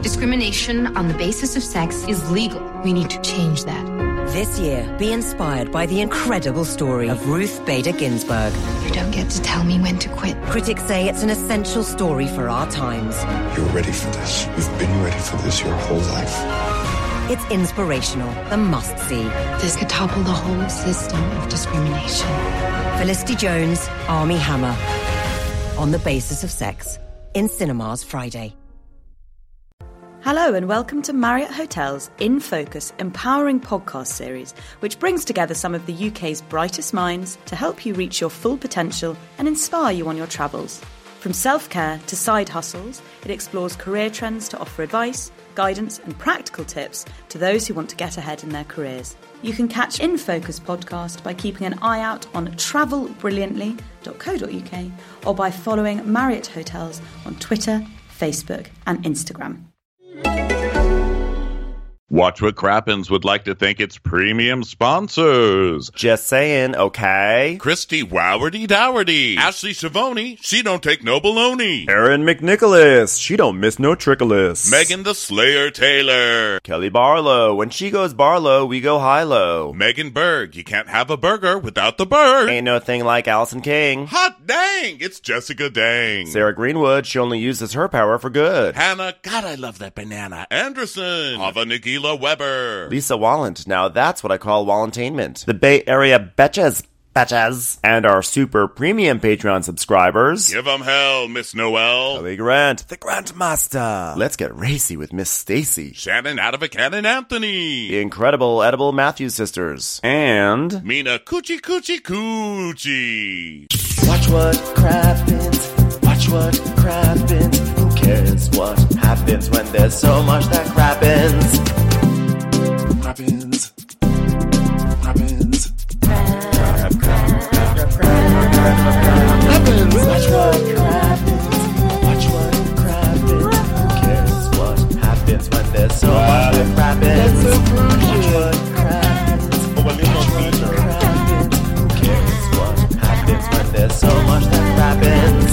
Discrimination on the basis of sex is legal. We need to change that. This year, be inspired by the incredible story of Ruth Bader Ginsburg. You don't get to tell me when to quit. Critics say it's an essential story for our times. You're ready for this. You've been ready for this your whole life. It's inspirational, a must-see. This could topple the whole system of discrimination. Felicity Jones, Armie Hammer. On the Basis of Sex. In cinemas Friday. Hello and welcome to Marriott Hotels In Focus Empowering Podcast Series, which brings together some of the UK's brightest minds to help you reach your full potential and inspire you on your travels. From self-care to side hustles, it explores career trends to offer advice, guidance and practical tips to those who want to get ahead in their careers. You can catch In Focus podcast by keeping an eye out on travelbrilliantly.co.uk or by following Marriott Hotels on Twitter, Facebook and Instagram. Watch What Crappens would like to thank its premium sponsors. Just saying, okay? Christy Wowardy Dowardy. Ashley Savoni, she don't take no baloney. Erin McNicholas, she don't miss no trickolas. Megan the Slayer Taylor. Kelly Barlow, when she goes Barlow, we go high-low. Megan Berg, you can't have a burger without the bird. Ain't no thing like Allison King. Hot dang, it's Jessica Dang. Sarah Greenwood, she only uses her power for good. Hannah, God, I love that banana. Anderson. Hava Nagila Weber. Lisa Wallant, now that's what I call Wallantainment. The Bay Area Betches. And our super premium Patreon subscribers. Give 'em hell, Miss Noel. Kelly Grant, the Grantmaster. Let's get racy with Miss Stacy. Shannon out of a cannon Anthony. The incredible Edible Matthews sisters. And Mina Coochie Coochie Coochie. Watch what crappens. Watch what crappens. Who cares what happens when there's so much that crappens? Crappens. Crappens. Watch what crappens. Watch what crappens. Who cares what happens when there's so much that crappens? Watch what crappens. Watch what crappens. Who cares what happens when there's so much that crappens?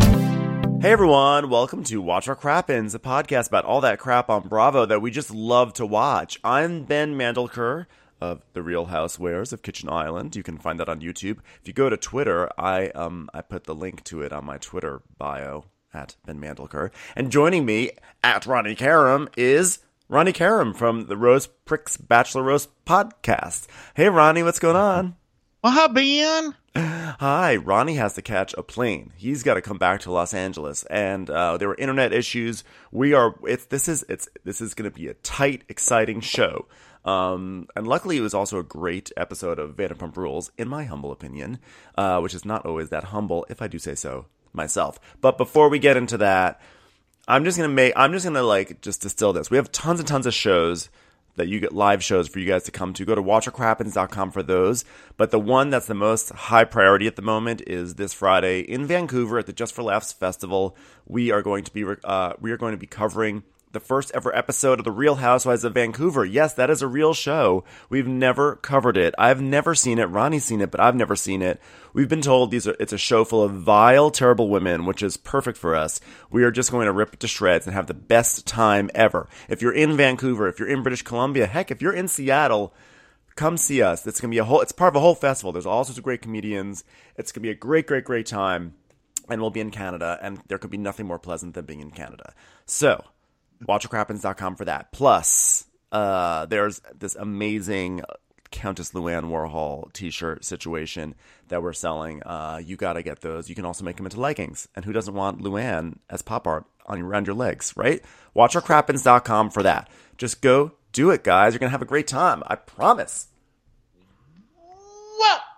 hey everyone, welcome to Watch What Crappens, a podcast about all that crap on Bravo that we just love to watch. I'm Ben Mandelker of The Real Housewares of Kitchen Island. You can find that on YouTube. If you go to Twitter, I put the link to it on my Twitter bio at Ben Mandelker. And joining me at Ronnie Karam is Ronnie Karam from the Rose Pricks Bachelor Roast podcast. Hey Ronnie, what's going on? Well, hi Ben. Hi, Ronnie has to catch a plane. He's got to come back to Los Angeles, and there were internet issues. This is going to be a tight, exciting show. And luckily, it was also a great episode of Vanderpump Rules, in my humble opinion, which is not always that humble, if I do say so myself. But before we get into that, I'm just gonna distill this. We have tons and tons of shows that you get, live shows for you guys to come to. Go to watchwhatcrappens.com for those. But the one that's the most high priority at the moment is this Friday in Vancouver at the Just for Laughs Festival. We are going to be covering the first ever episode of The Real Housewives of Vancouver. Yes, that is a real show. We've never covered it. I've never seen it. Ronnie's seen it, but I've never seen it. We've been told it's a show full of vile, terrible women, which is perfect for us. We are just going to rip it to shreds and have the best time ever. If you're in Vancouver, if you're in British Columbia, heck, if you're in Seattle, come see us. It's going to be it's part of a whole festival. There's all sorts of great comedians. It's going to be a great, great, great time. And we'll be in Canada, and there could be nothing more pleasant than being in Canada. So, watchwhatcrappens.com for that. Plus, there's this amazing Countess Luann Warhol t-shirt situation that we're selling. You got to get those. You can also make them into leggings. And who doesn't want Luann as pop art around your legs, right? Watchwhatcrappens.com for that. Just go do it, guys. You're going to have a great time. I promise. What?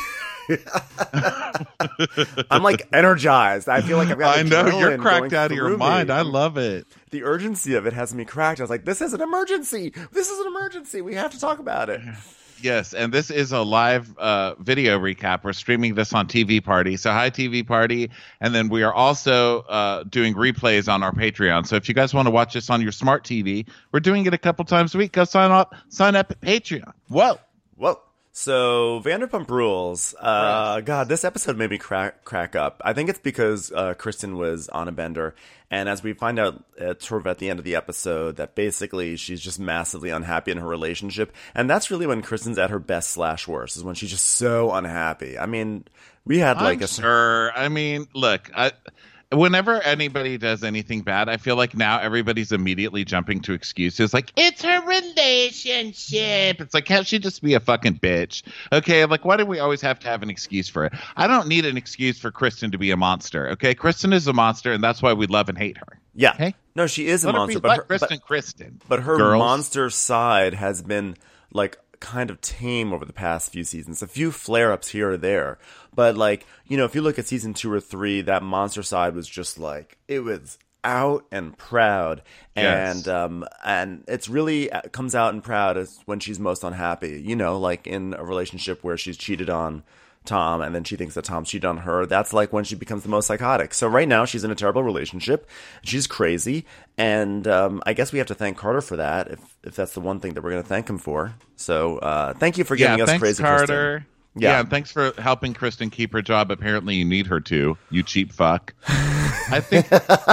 I'm like energized. I feel like I've got I know, you're cracked out of your mind. I love it. The urgency of it has me cracked. I was like, this is an emergency. This is an emergency. We have to talk about it. Yes, and this is a live video recap. We're streaming this on TV Party. So hi, TV Party. And then we are also doing replays on our Patreon. So if you guys want to watch this on your smart TV, we're doing it a couple times a week. Go sign up at Patreon. Whoa. So Vanderpump Rules. God, this episode made me crack up. I think it's because Kristen was on a bender, and as we find out sort of at the end of the episode, that basically she's just massively unhappy in her relationship, and that's really when Kristen's at her best / worst, is when she's just so unhappy. I mean, we had like sure. I mean, look, whenever anybody does anything bad, I feel like now everybody's immediately jumping to excuses. Like, it's her relationship. It's like, can't she just be a fucking bitch? Okay, like, why do we always have to have an excuse for it? I don't need an excuse for Kristen to be a monster, okay? Kristen is a monster, and that's why we love and hate her. Yeah. Okay? No, she is a monster. But Kristen. But her girls. monster side has been, like, kind of tame over the past few seasons. A few flare-ups here or there. But, like, you know, if you look at season 2 or 3, that monster side was just, like, it was out and proud. Yes. And it's really comes out and proud is when she's most unhappy. You know, like in a relationship where she's cheated on Tom and then she thinks that Tom cheated on her. That's, like, when she becomes the most psychotic. So right now she's in a terrible relationship. She's crazy. And I guess we have to thank Carter for that, if that's the one thing that we're going to thank him for. So thank you for giving us thanks, crazy Carter. Kristen. Yeah, and thanks for helping Kristen keep her job. Apparently you need her to, you cheap fuck. I think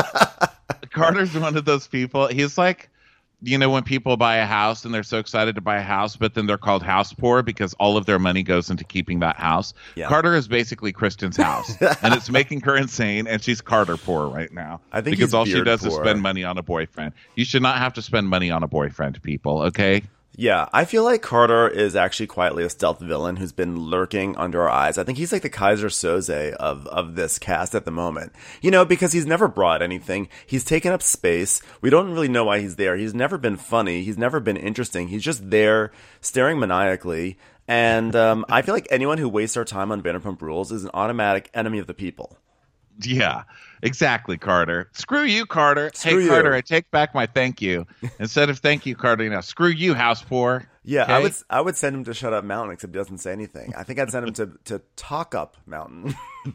Carter's one of those people. He's like, you know, when people buy a house and they're so excited to buy a house, but then they're called house poor because all of their money goes into keeping that house. Yeah. Carter is basically Kristen's house, and it's making her insane, and she's Carter poor right now. I think because all she does poor. is spend money on a boyfriend. You should not have to spend money on a boyfriend, people, okay? Yeah, I feel like Carter is actually quietly a stealth villain who's been lurking under our eyes. I think he's like the Kaiser Soze of this cast at the moment. You know, because he's never brought anything. He's taken up space. We don't really know why he's there. He's never been funny. He's never been interesting. He's just there staring maniacally. And I feel like anyone who wastes our time on Vanderpump Rules is an automatic enemy of the people. Yeah, exactly, Carter. Screw you, Carter. Screw hey, you. Carter, I take back my thank you. Instead of thank you, Carter, now screw you, house poor. Yeah, okay? I would send him to Shut Up Mountain, except he doesn't say anything. I think I'd send him to Talk Up Mountain.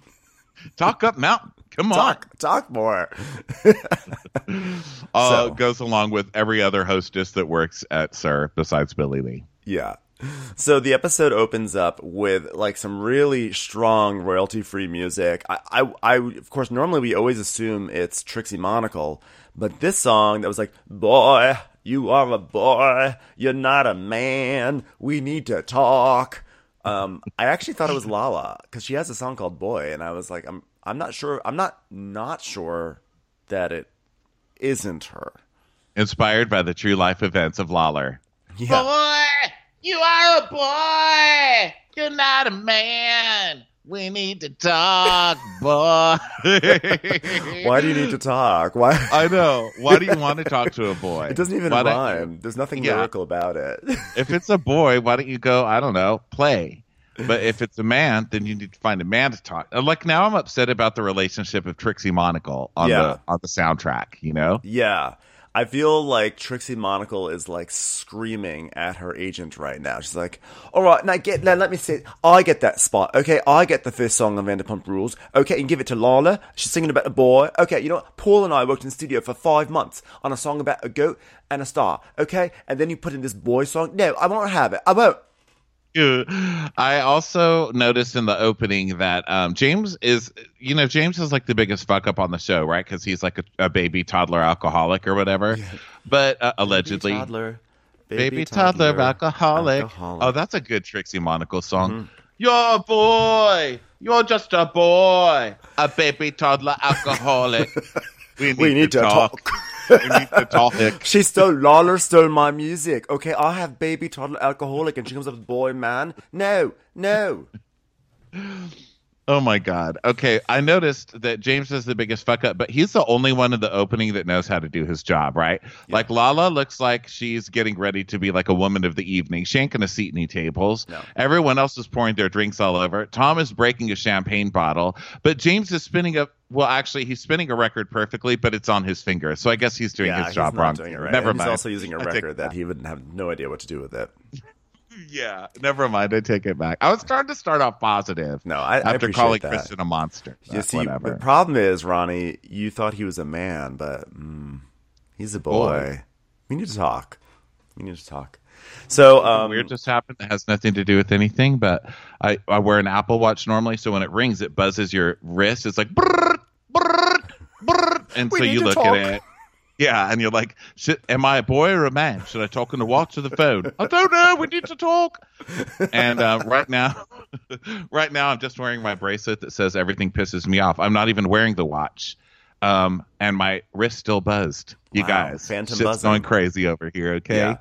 Talk Up Mountain. Come on. Talk more. Goes along with every other hostess that works at SUR besides Billy Lee. Yeah. So the episode opens up with like some really strong royalty-free music. I of course, normally we always assume it's Trixie Monocle, but this song that was like, boy, you are a boy, you're not a man, we need to talk. I actually thought it was Lala because she has a song called Boy, and I was like, I'm not sure. I'm not sure that it isn't her. Inspired by the true life events of Lawler. Yeah. Boy, you are a boy. You're not a man. We need to talk, boy. Why do you need to talk? Why? I know. Why do you want to talk to a boy? It doesn't even rhyme. There's nothing lyrical about it. If it's a boy, why don't you go, I don't know, play? But if it's a man, then you need to find a man to talk. Like now I'm upset about the relationship of Trixie Monocle on the soundtrack, you know? Yeah. I feel like Trixie Monocle is like screaming at her agent right now. She's like, all right, now let me see. I get that spot. Okay, I get the first song on Vanderpump Rules. Okay, and give it to Lala. She's singing about a boy. Okay, you know what? Paul and I worked in the studio for 5 months on a song about a goat and a star. Okay, and then you put in this boy song. No, I won't have it. I won't. I also noticed in the opening that James is like the biggest fuck up on the show, right? Because he's like a baby toddler alcoholic or whatever. Yeah. But allegedly, baby toddler alcoholic. Oh, that's a good Trixie Monocle song. Mm-hmm. You're a boy. You're just a boy. A baby toddler alcoholic. We need to talk. We need to talk. Lawler stole my music. Okay, I have baby toddler alcoholic, and she comes up with boy man. No. Oh my God. Okay, I noticed that James is the biggest fuck up, but he's the only one in the opening that knows how to do his job, right? Yeah. Like Lala looks like she's getting ready to be like a woman of the evening. She ain't gonna seat any tables. No. Everyone else is pouring their drinks all over. Tom is breaking a champagne bottle, but James is spinning a he's spinning a record perfectly, but it's on his finger. So I guess he's doing his job wrong. Never mind. He's also using a record that he would have no idea what to do with it. Yeah, never mind. I take it back. I was trying to start off positive. No, I after appreciate calling that. Kristen a monster. You see, the problem is, Ronnie, you thought he was a man, but he's a boy. We need to talk. So weird just happened that has nothing to do with anything, but I wear an Apple Watch normally, so when it rings, it buzzes your wrist. It's like brrr, brrr, brrr, and so you look at it. Yeah, and you're like, am I a boy or a man? Should I talk on the watch or the phone? I don't know. We need to talk. And right now, I'm just wearing my bracelet that says everything pisses me off. I'm not even wearing the watch, and my wrist still buzzed. You guys, phantom shit's buzzing. going crazy over here. Okay. Yeah.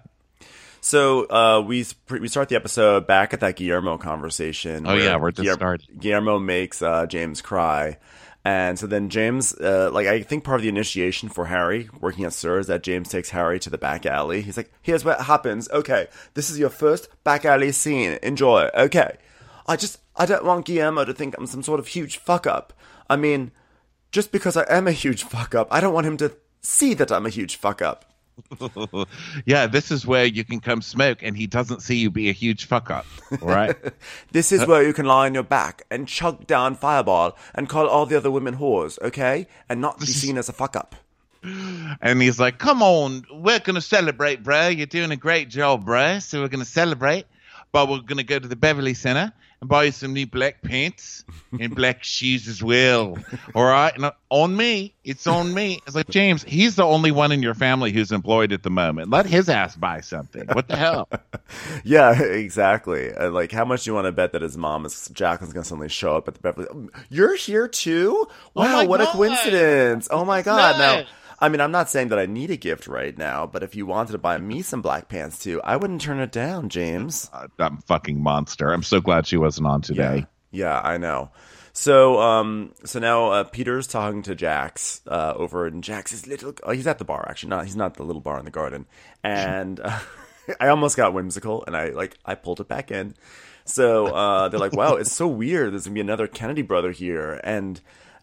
So we start the episode back at that Guillermo conversation. Oh yeah, we're just starting. Guillermo makes James cry. And so then James, I think part of the initiation for Harry working at SUR is that James takes Harry to the back alley. He's like, here's what happens. Okay, this is your first back alley scene. Enjoy. Okay. I don't want Guillermo to think I'm some sort of huge fuck up. I mean, just because I am a huge fuck up, I don't want him to see that I'm a huge fuck up. Yeah, this is where you can come smoke and he doesn't see you be a huge fuck up, right? This is where you can lie on your back and chug down Fireball and call all the other women whores, okay? And not be seen as a fuck up. And he's like, come on, we're going to celebrate, bro. You're doing a great job, bro. So we're going to celebrate, but we're going to go to the Beverly Center and buy you some new black pants and black shoes as well. All right? And on me. It's on me. It's like, James, he's the only one in your family who's employed at the moment. Let his ass buy something. What the hell? Yeah, exactly. Like, how much do you want to bet that his mom, Jacqueline's going to suddenly show up at the Beverly? You're here too? Wow, what a coincidence. Oh my God. Now, I mean, I'm not saying that I need a gift right now, but if you wanted to buy me some black pants too, I wouldn't turn it down, James. I'm a fucking monster. I'm so glad she wasn't on today. Yeah, I know. So now Peter's talking to Jax over in Jax's little. He's at the bar actually. He's not the little bar in the garden. And I almost got whimsical, and I pulled it back in. So they're like, "Wow, it's so weird. There's gonna be another Kennedy brother here," and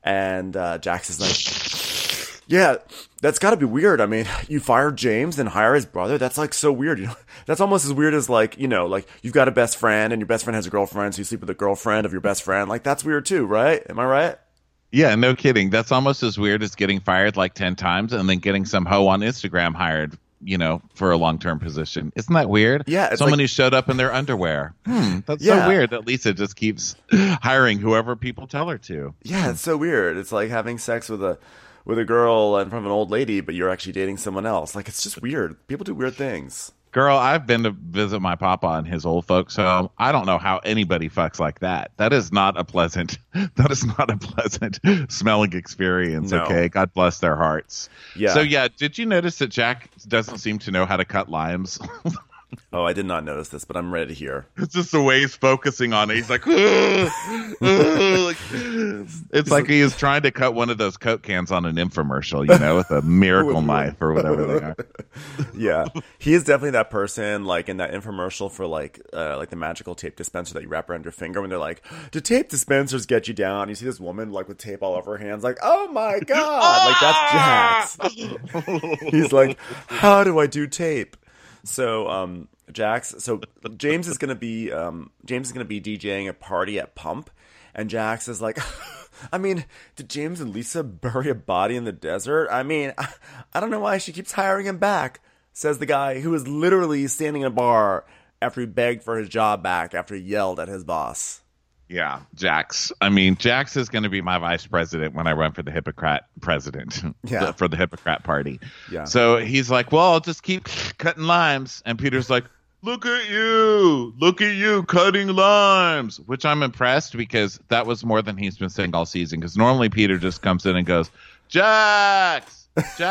Jax is like, "Yeah, that's got to be weird. I mean, you fired James and hire his brother. That's like so weird. You know, that's almost as weird as like, you know, like you've got a best friend and your best friend has a girlfriend, so you sleep with the girlfriend of your best friend. Like that's weird too, right? Am I right?" Yeah, no kidding. That's almost as weird as getting fired like 10 times and then getting some hoe on Instagram hired, you know, for a long-term position. Isn't that weird? Yeah. Someone who showed up in their underwear. That's so weird that Lisa just keeps hiring whoever people tell her to. Yeah, it's so weird. It's like having sex with a girl in front of an old lady, but you're actually dating someone else. Like, it's just weird. People do weird things. Girl, I've been to visit my papa and his old folks home. I don't know how anybody fucks like that. That is not a pleasant smelling experience, No. okay? God bless their hearts. Yeah. So, yeah, did you notice that Jack doesn't seem to know how to cut limes? Oh, I did not notice this, but I'm ready to hear. It's just the way he's focusing on it. He's like, it's like he is trying to cut one of those Coke cans on an infomercial, you know, with a miracle knife or whatever they are. Yeah, he is definitely that person, like in that infomercial for like the magical tape dispenser that you wrap around your finger when they're like, "Do tape dispensers get you down?" You see this woman like with tape all over her hands, like, "Oh my God!" Like that's Jax. He's like, "How do I do tape?" So James is gonna be DJing a party at Pump, and Jax is like, I mean, did James and Lisa bury a body in the desert? I mean, I don't know why she keeps hiring him back, says the guy who was literally standing in a bar after he begged for his job back after he yelled at his boss. Yeah, Jax. I mean, Jax is going to be my vice president when I run for the Hippocrat president, Yeah. for the Hippocrat party. Yeah. So he's like, well, I'll just keep cutting limes. And Peter's like, look at you cutting limes, which I'm impressed because that was more than he's been saying all season. Because normally Peter just comes in and goes, Jax,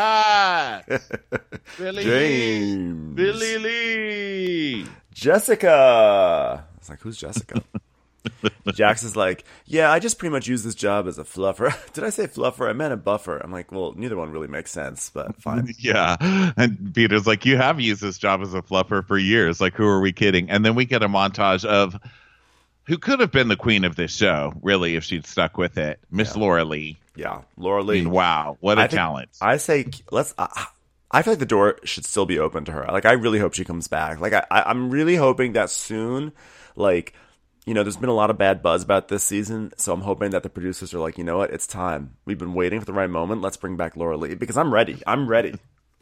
Billy James. Billy Lee. Jessica. It's like, who's Jessica? Jax is like, yeah, I just pretty much use this job as a fluffer. Did I say fluffer? I meant a buffer. I'm like, well, neither one really makes sense, but fine. Yeah. And Peter's like, you have used this job as a fluffer for years. Like, who are we kidding? And then we get a montage of who could have been the queen of this show, really, if she'd stuck with it. Miss Laura Lee. Yeah, Laura Lee. I mean, wow, what a talent. I say, I feel like the door should still be open to her. Like, I really hope she comes back. Like, I'm really hoping that soon, like, you know, there's been a lot of bad buzz about this season, so I'm hoping that the producers are like, you know what, it's time. We've been waiting for the right moment. Let's bring back Laura Lee, because I'm ready.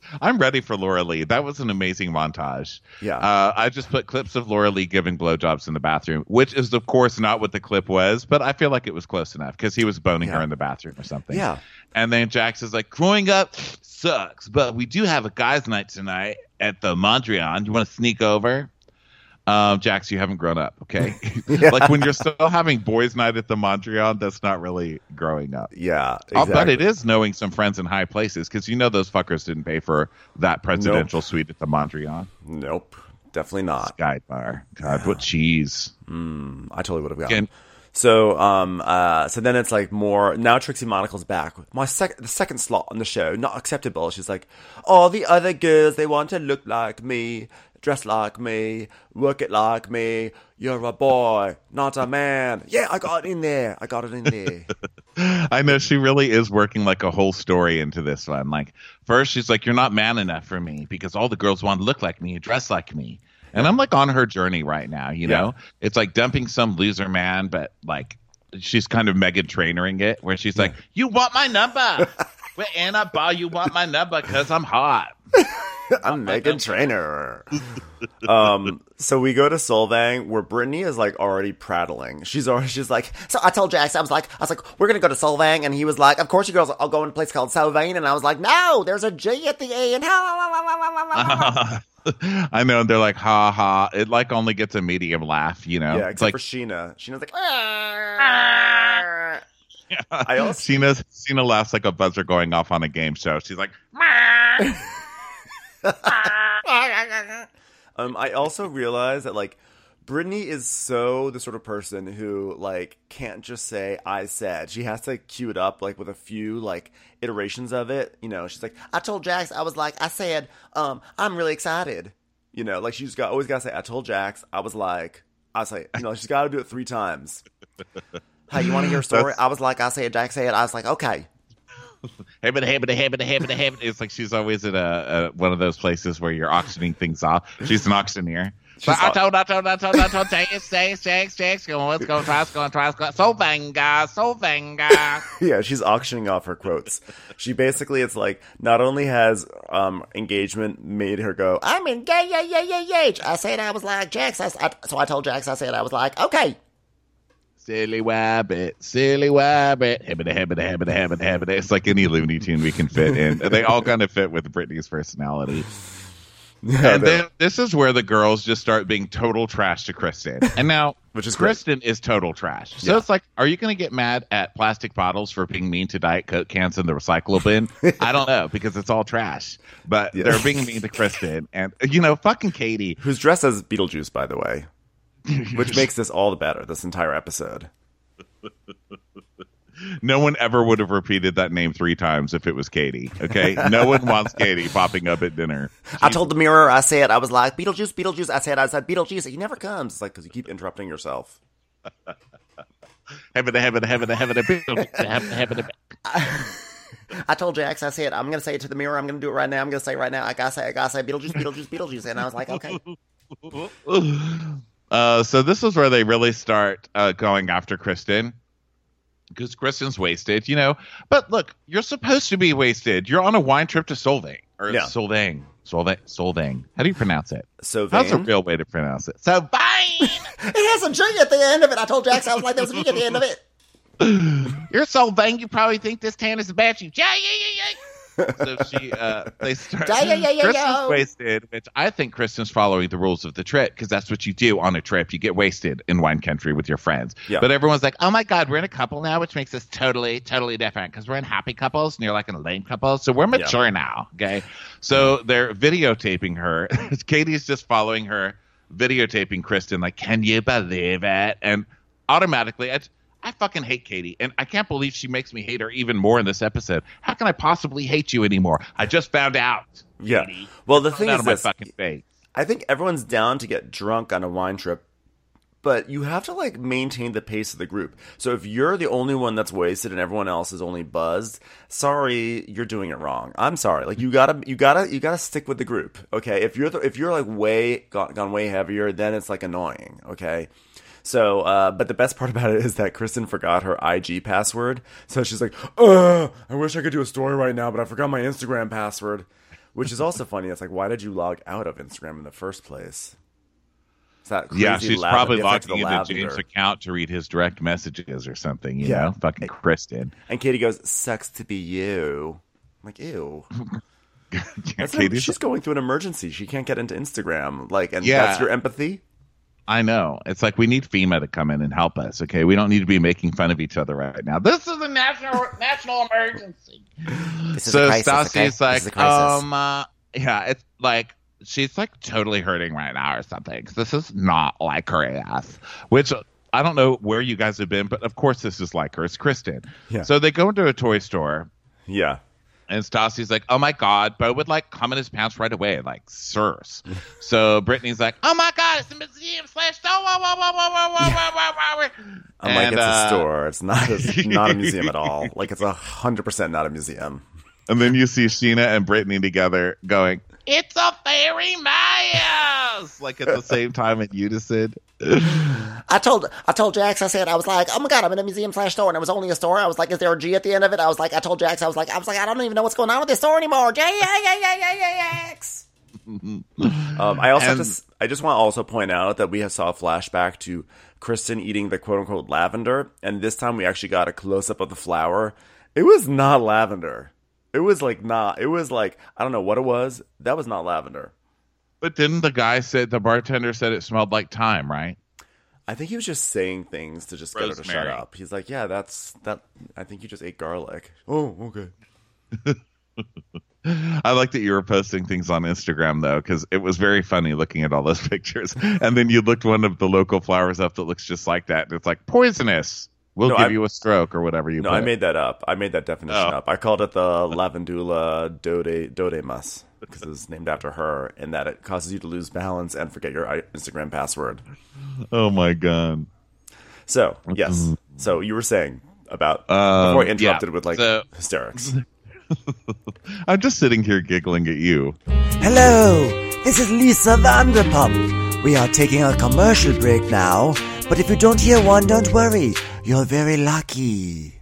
I'm ready for Laura Lee. That was an amazing montage. Yeah. I just put clips of Laura Lee giving blowjobs in the bathroom, which is, of course, not what the clip was, but I feel like it was close enough because he was boning her in the bathroom or something. Yeah. And then Jax is like, growing up sucks, but we do have a guys' night tonight at the Mondrian. You want to sneak over? Jax, you haven't grown up, okay? Like when you're still having boys' night at the Mondrian, that's not really growing up. Yeah, exactly. But it is knowing some friends in high places because those fuckers didn't pay for that presidential suite at the Mondrian. Nope, definitely not. Sky Bar. God, what cheese. I totally would have gotten. So then it's like more, now Trixie Monocle's back. The second slot on the show, not acceptable. She's like, all the other girls, they want to look like me, dress like me, work it like me. You're a boy, not a man. Yeah, I got it in there. I know she really is working like a whole story into this one. Like first she's like, you're not man enough for me because all the girls want to look like me, dress like me. And I'm like on her journey right now, you know? It's like dumping some loser man, but like she's kind of Meghan Trainoring it, where she's like, you want my number? We're in a bar, you want my number because I'm hot. I'm Meghan Trainor. So we go to Solvang, where Brittany is like already prattling. She's like, so I told Jax, I was like, we're gonna go to Solvang, and he was like, of course you girls, I'll go in a place called Solvang, and I was like, no, there's a G at the end. I know, and they're like, ha ha. It like only gets a medium laugh, you know. Yeah, except for Sheena. Sheena's like, Sheena laughs like a buzzer going off on a game show. She's like, I also realize that like Brittany is so the sort of person who like can't just say I said. She has to cue it up like with a few like iterations of it. You know, she's like, I told Jax, I was like, I said, I'm really excited. You know, like she's always gotta say, I told Jax, I was like, you know, she's gotta do it 3 times. Hey, you want to hear a story? I was like, I said, Jax said, I was like, okay. It's like she's always at a one of those places where you're auctioning things off. She's an auctioneer. I told, let's go, so venga. Yeah, she's auctioning off her quotes. She basically, it's like, not only has engagement made her go, I'm engaged. I said I was like, Jax. So I told Jax, I said I was like, okay. Silly wabbit. Hibbity. It's like any Looney Tune we can fit in. They all kind of fit with Britney's personality. And then this is where the girls just start being total trash to Kristen. And now, which is Kristen is total trash. So it's like, are you going to get mad at plastic bottles for being mean to Diet Coke cans in the recycle bin? I don't know, because it's all trash. But they're being mean to Kristen. And, you know, fucking Katie. Who's dressed as Beetlejuice, by the way. Which makes this all the better, this entire episode. No one ever would have repeated that name 3 times if it was Katie, okay? No one wants Katie popping up at dinner. I told the mirror, I said, I was like, Beetlejuice. I said, Beetlejuice. He never comes. It's like, because you keep interrupting yourself. I told Jax, I said, I'm going to say it to the mirror. I'm going to do it right now. I'm going to say it right now. I gotta say, Beetlejuice. And I was like, okay. So this is where they really start going after Kristen, because Kristen's wasted, you know. But look, you're supposed to be wasted. You're on a wine trip to Solvang. Solvang. How do you pronounce it? Solvang. How's a real way to pronounce it? Solvang. It has a G at the end of it. I told Jax, I was like, there was a G at the end of it. You're Solvang. You probably think this tan is a bad you. Yeah. So they start. Kristen's wasted, which I think Kristen's following the rules of the trip, because that's what you do on a trip. You get wasted in wine country with your friends. Yeah. But everyone's like, oh my God, we're in a couple now, which makes us totally different, because we're in happy couples and you're like in a lame couple. So we're mature now. Okay. So they're videotaping her. Katie's just following her, videotaping Kristen, like, can you believe it? And automatically, I fucking hate Katie, and I can't believe she makes me hate her even more in this episode. How can I possibly hate you anymore? I just found out. Yeah. Katie. Well, the thing is my this, fucking face. I think everyone's down to get drunk on a wine trip, but you have to like maintain the pace of the group. So if you're the only one that's wasted and everyone else is only buzzed, sorry, you're doing it wrong. I'm sorry. Like you gotta stick with the group. Okay. If you're like way gone way heavier, then it's like annoying. Okay. So, but the best part about it is that Kristen forgot her IG password. So she's like, I wish I could do a story right now, but I forgot my Instagram password. Which is also funny. It's like, why did you log out of Instagram in the first place? Is that crazy? Yeah, she's probably the effect of logging the into James' account to read his direct messages or something, you know? Fucking Kristen. And Katie goes, sucks to be you. I'm like, ew. She's going through an emergency. She can't get into Instagram. Like, and that's your empathy? I know. It's like we need FEMA to come in and help us, okay? We don't need to be making fun of each other right now. This is a national emergency. So Stassi's like, it's like, she's like totally hurting right now or something. This is not like her ass, which I don't know where you guys have been, but of course this is like her. It's Kristen. Yeah. So they go into a toy store. Yeah. And Stassi's like, oh my God, Bo would like come in his pants right away, like, sirs. So Brittany's like, oh my God, it's a museum / store. I'm like, it's a store. It's not a museum at all. Like, it's 100% not a museum. And then you see Sheena and Brittany together going, it's a fairy maze! Like at the same time in unison. I told Jax, I said, I was like, oh my God, I'm in a museum / store, and it was only a store. I was like, is there a G at the end of it? I was like, I told Jax, I was like, I don't even know what's going on with this store anymore. Jax. I just want to also point out that we saw a flashback to Kristen eating the quote unquote lavender, and this time we actually got a close up of the flower. It was not lavender. It was like not. It was like, I don't know what it was. That was not lavender. But didn't the bartender said it smelled like thyme, right? I think he was just saying things to just get her to shut up. He's like, yeah, that's that. I think you just ate garlic. Oh, okay. I like that you were posting things on Instagram, though, because it was very funny looking at all those pictures. And then you looked one of the local flowers up that looks just like that. And it's like, poisonous. We'll give you a stroke or whatever you put. I made that up. I made that definition up. I called it the Lavandula Dodemus because it was named after her, and that it causes you to lose balance and forget your Instagram password. Oh, my God. So, yes. So you were saying about, before I interrupted with hysterics. I'm just sitting here giggling at you. Hello, this is Lisa Vanderpump. We are taking a commercial break now, but if you don't hear one, don't worry. You're very lucky.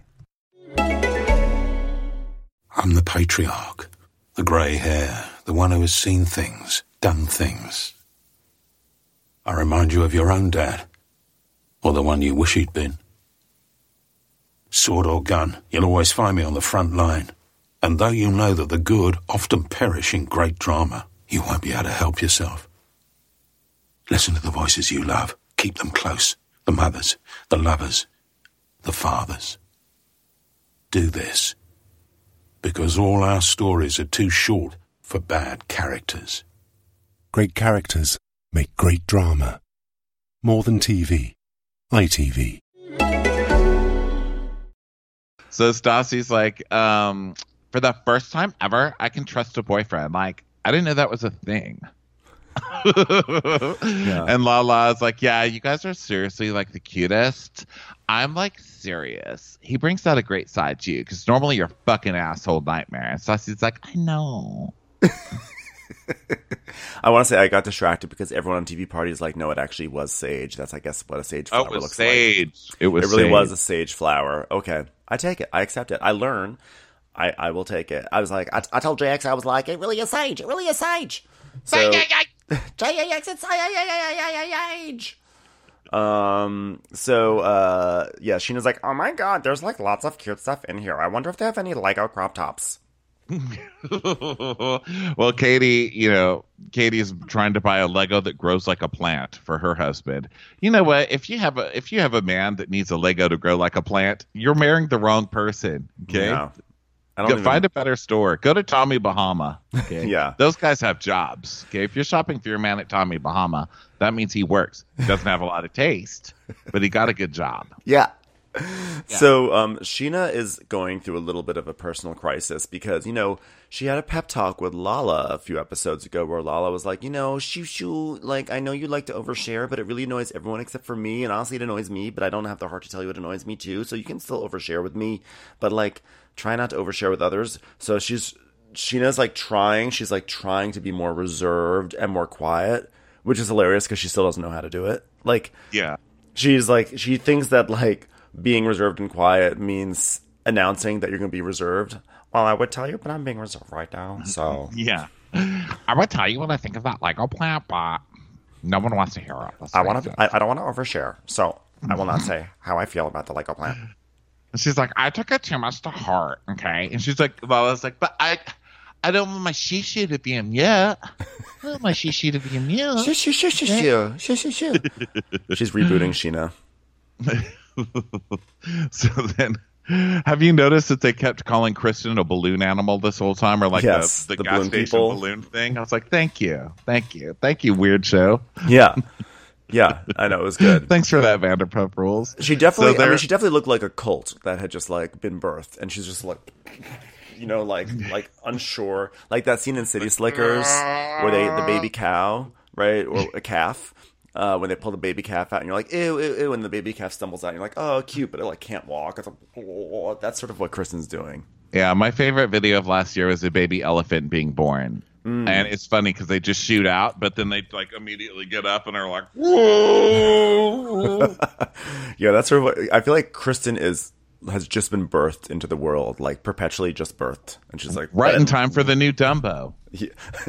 I'm the patriarch, the grey hair, the one who has seen things, done things. I remind you of your own dad, or the one you wish he'd been. Sword or gun, you'll always find me on the front line. And though you know that the good often perish in great drama, you won't be able to help yourself. Listen to the voices you love. Keep them close. The mothers, the lovers, the fathers. Do this. Because all our stories are too short for bad characters. Great characters make great drama. More than TV. ITV. So Stassi's like, for the first time ever, I can trust a boyfriend. Like, I didn't know that was a thing. And Lala is like, yeah, you guys are seriously like the cutest. I'm like serious. He brings out a great side to you because normally you're a fucking asshole nightmare. And Stassi's like, I know. I want to say I got distracted because everyone on TV Party is like, no, it actually was sage. That's, I guess, what a sage flower looks sage. Like. It really was a sage flower. Okay. I take it. I accept it. I learn. I will take it. I was like, I told JX, I was like, it really is sage. It really is sage. So, JX, it's sage. Sheena's like, oh my God, there's like lots of cute stuff in here. I wonder if they have any Lego crop tops. Well, Katie's trying to buy a Lego that grows like a plant for her husband. You know what? If you have a man that needs a Lego to grow like a plant, you're marrying the wrong person. Okay. Yeah. Find a better store. Go to Tommy Bahama. Okay. Yeah. Those guys have jobs. Okay. If you're shopping for your man at Tommy Bahama, that means he works. He doesn't have a lot of taste, but he got a good job. Yeah. So Sheena is going through a little bit of a personal crisis because, she had a pep talk with Lala a few episodes ago where Lala was like, shoo, like, I know you like to overshare, but it really annoys everyone except for me. And honestly, it annoys me, but I don't have the heart to tell you it annoys me too. So you can still overshare with me, but like, try not to overshare with others. So Sheena's like trying to be more reserved and more quiet, which is hilarious because she still doesn't know how to do it. Like, yeah, she's like, she thinks that like, being reserved and quiet means announcing that you're going to be reserved. Well, I would tell you, but I'm being reserved right now. So yeah, I would tell you what I think of that Lego plant, but no one wants to hear it. I don't want to overshare, so I will not say how I feel about the Lego plant. And she's like, I took it too much to heart, okay? And she's like, well, I was like, but I don't want my shishi to be in yet. I don't want my shishi to be in yet. She's rebooting Sheena. So then, have you noticed that they kept calling Kristen a balloon animal this whole time, or like yes, the the gas balloon station people. balloon thing? I was like, thank you, weird show. Yeah, I know, it was good. Thanks for that, Vanderpump Rules. She definitely, she definitely looked like a cult that had just like been birthed, and she's just like, like unsure, like that scene in City Slickers where the baby cow, right, or a calf. When they pull the baby calf out, and you're like, ew, ew, ew, and the baby calf stumbles out, and you're like, oh, cute, but it like can't walk. It's like, oh, that's sort of what Kristen's doing. Yeah, my favorite video of last year was a baby elephant being born. And it's funny because they just shoot out, but then they like immediately get up and are like, whoa. Yeah, that's sort of what I feel like. Kristen has just been birthed into the world, like perpetually just birthed, and she's like, right in time for the new Dumbo. Yeah.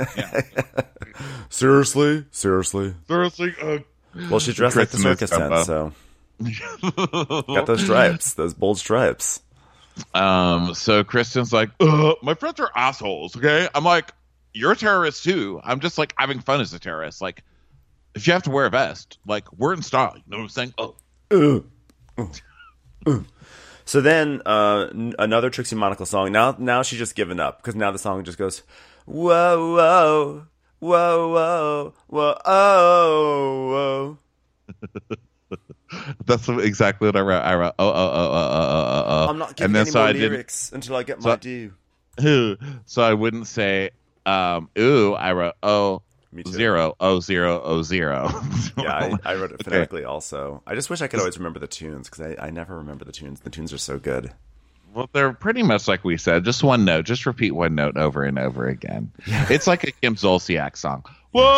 Seriously. Well, she's dressed like the circus tent, so got those stripes, those bold stripes. So Kristen's like, my friends are assholes. Okay, I'm like, you're a terrorist too. I'm just like having fun as a terrorist. Like, if you have to wear a vest, like we're in style. You know what I'm saying? So then another Trixie Monaco song. Now she's just given up because now the song just goes, whoa, whoa, whoa, whoa, whoa, oh, whoa. That's exactly what I wrote. I wrote, oh. I'm not giving any more lyrics until I get my due. So I wouldn't say, ooh. I wrote, oh. 0, 0, 0, 0. Yeah, I wrote it phonetically also. I just wish I could always remember the tunes because I never remember the tunes. The tunes are so good. Well, they're pretty much like we said, just one note. Just repeat one note over and over again. Yeah. It's like a Kim Zolciak song.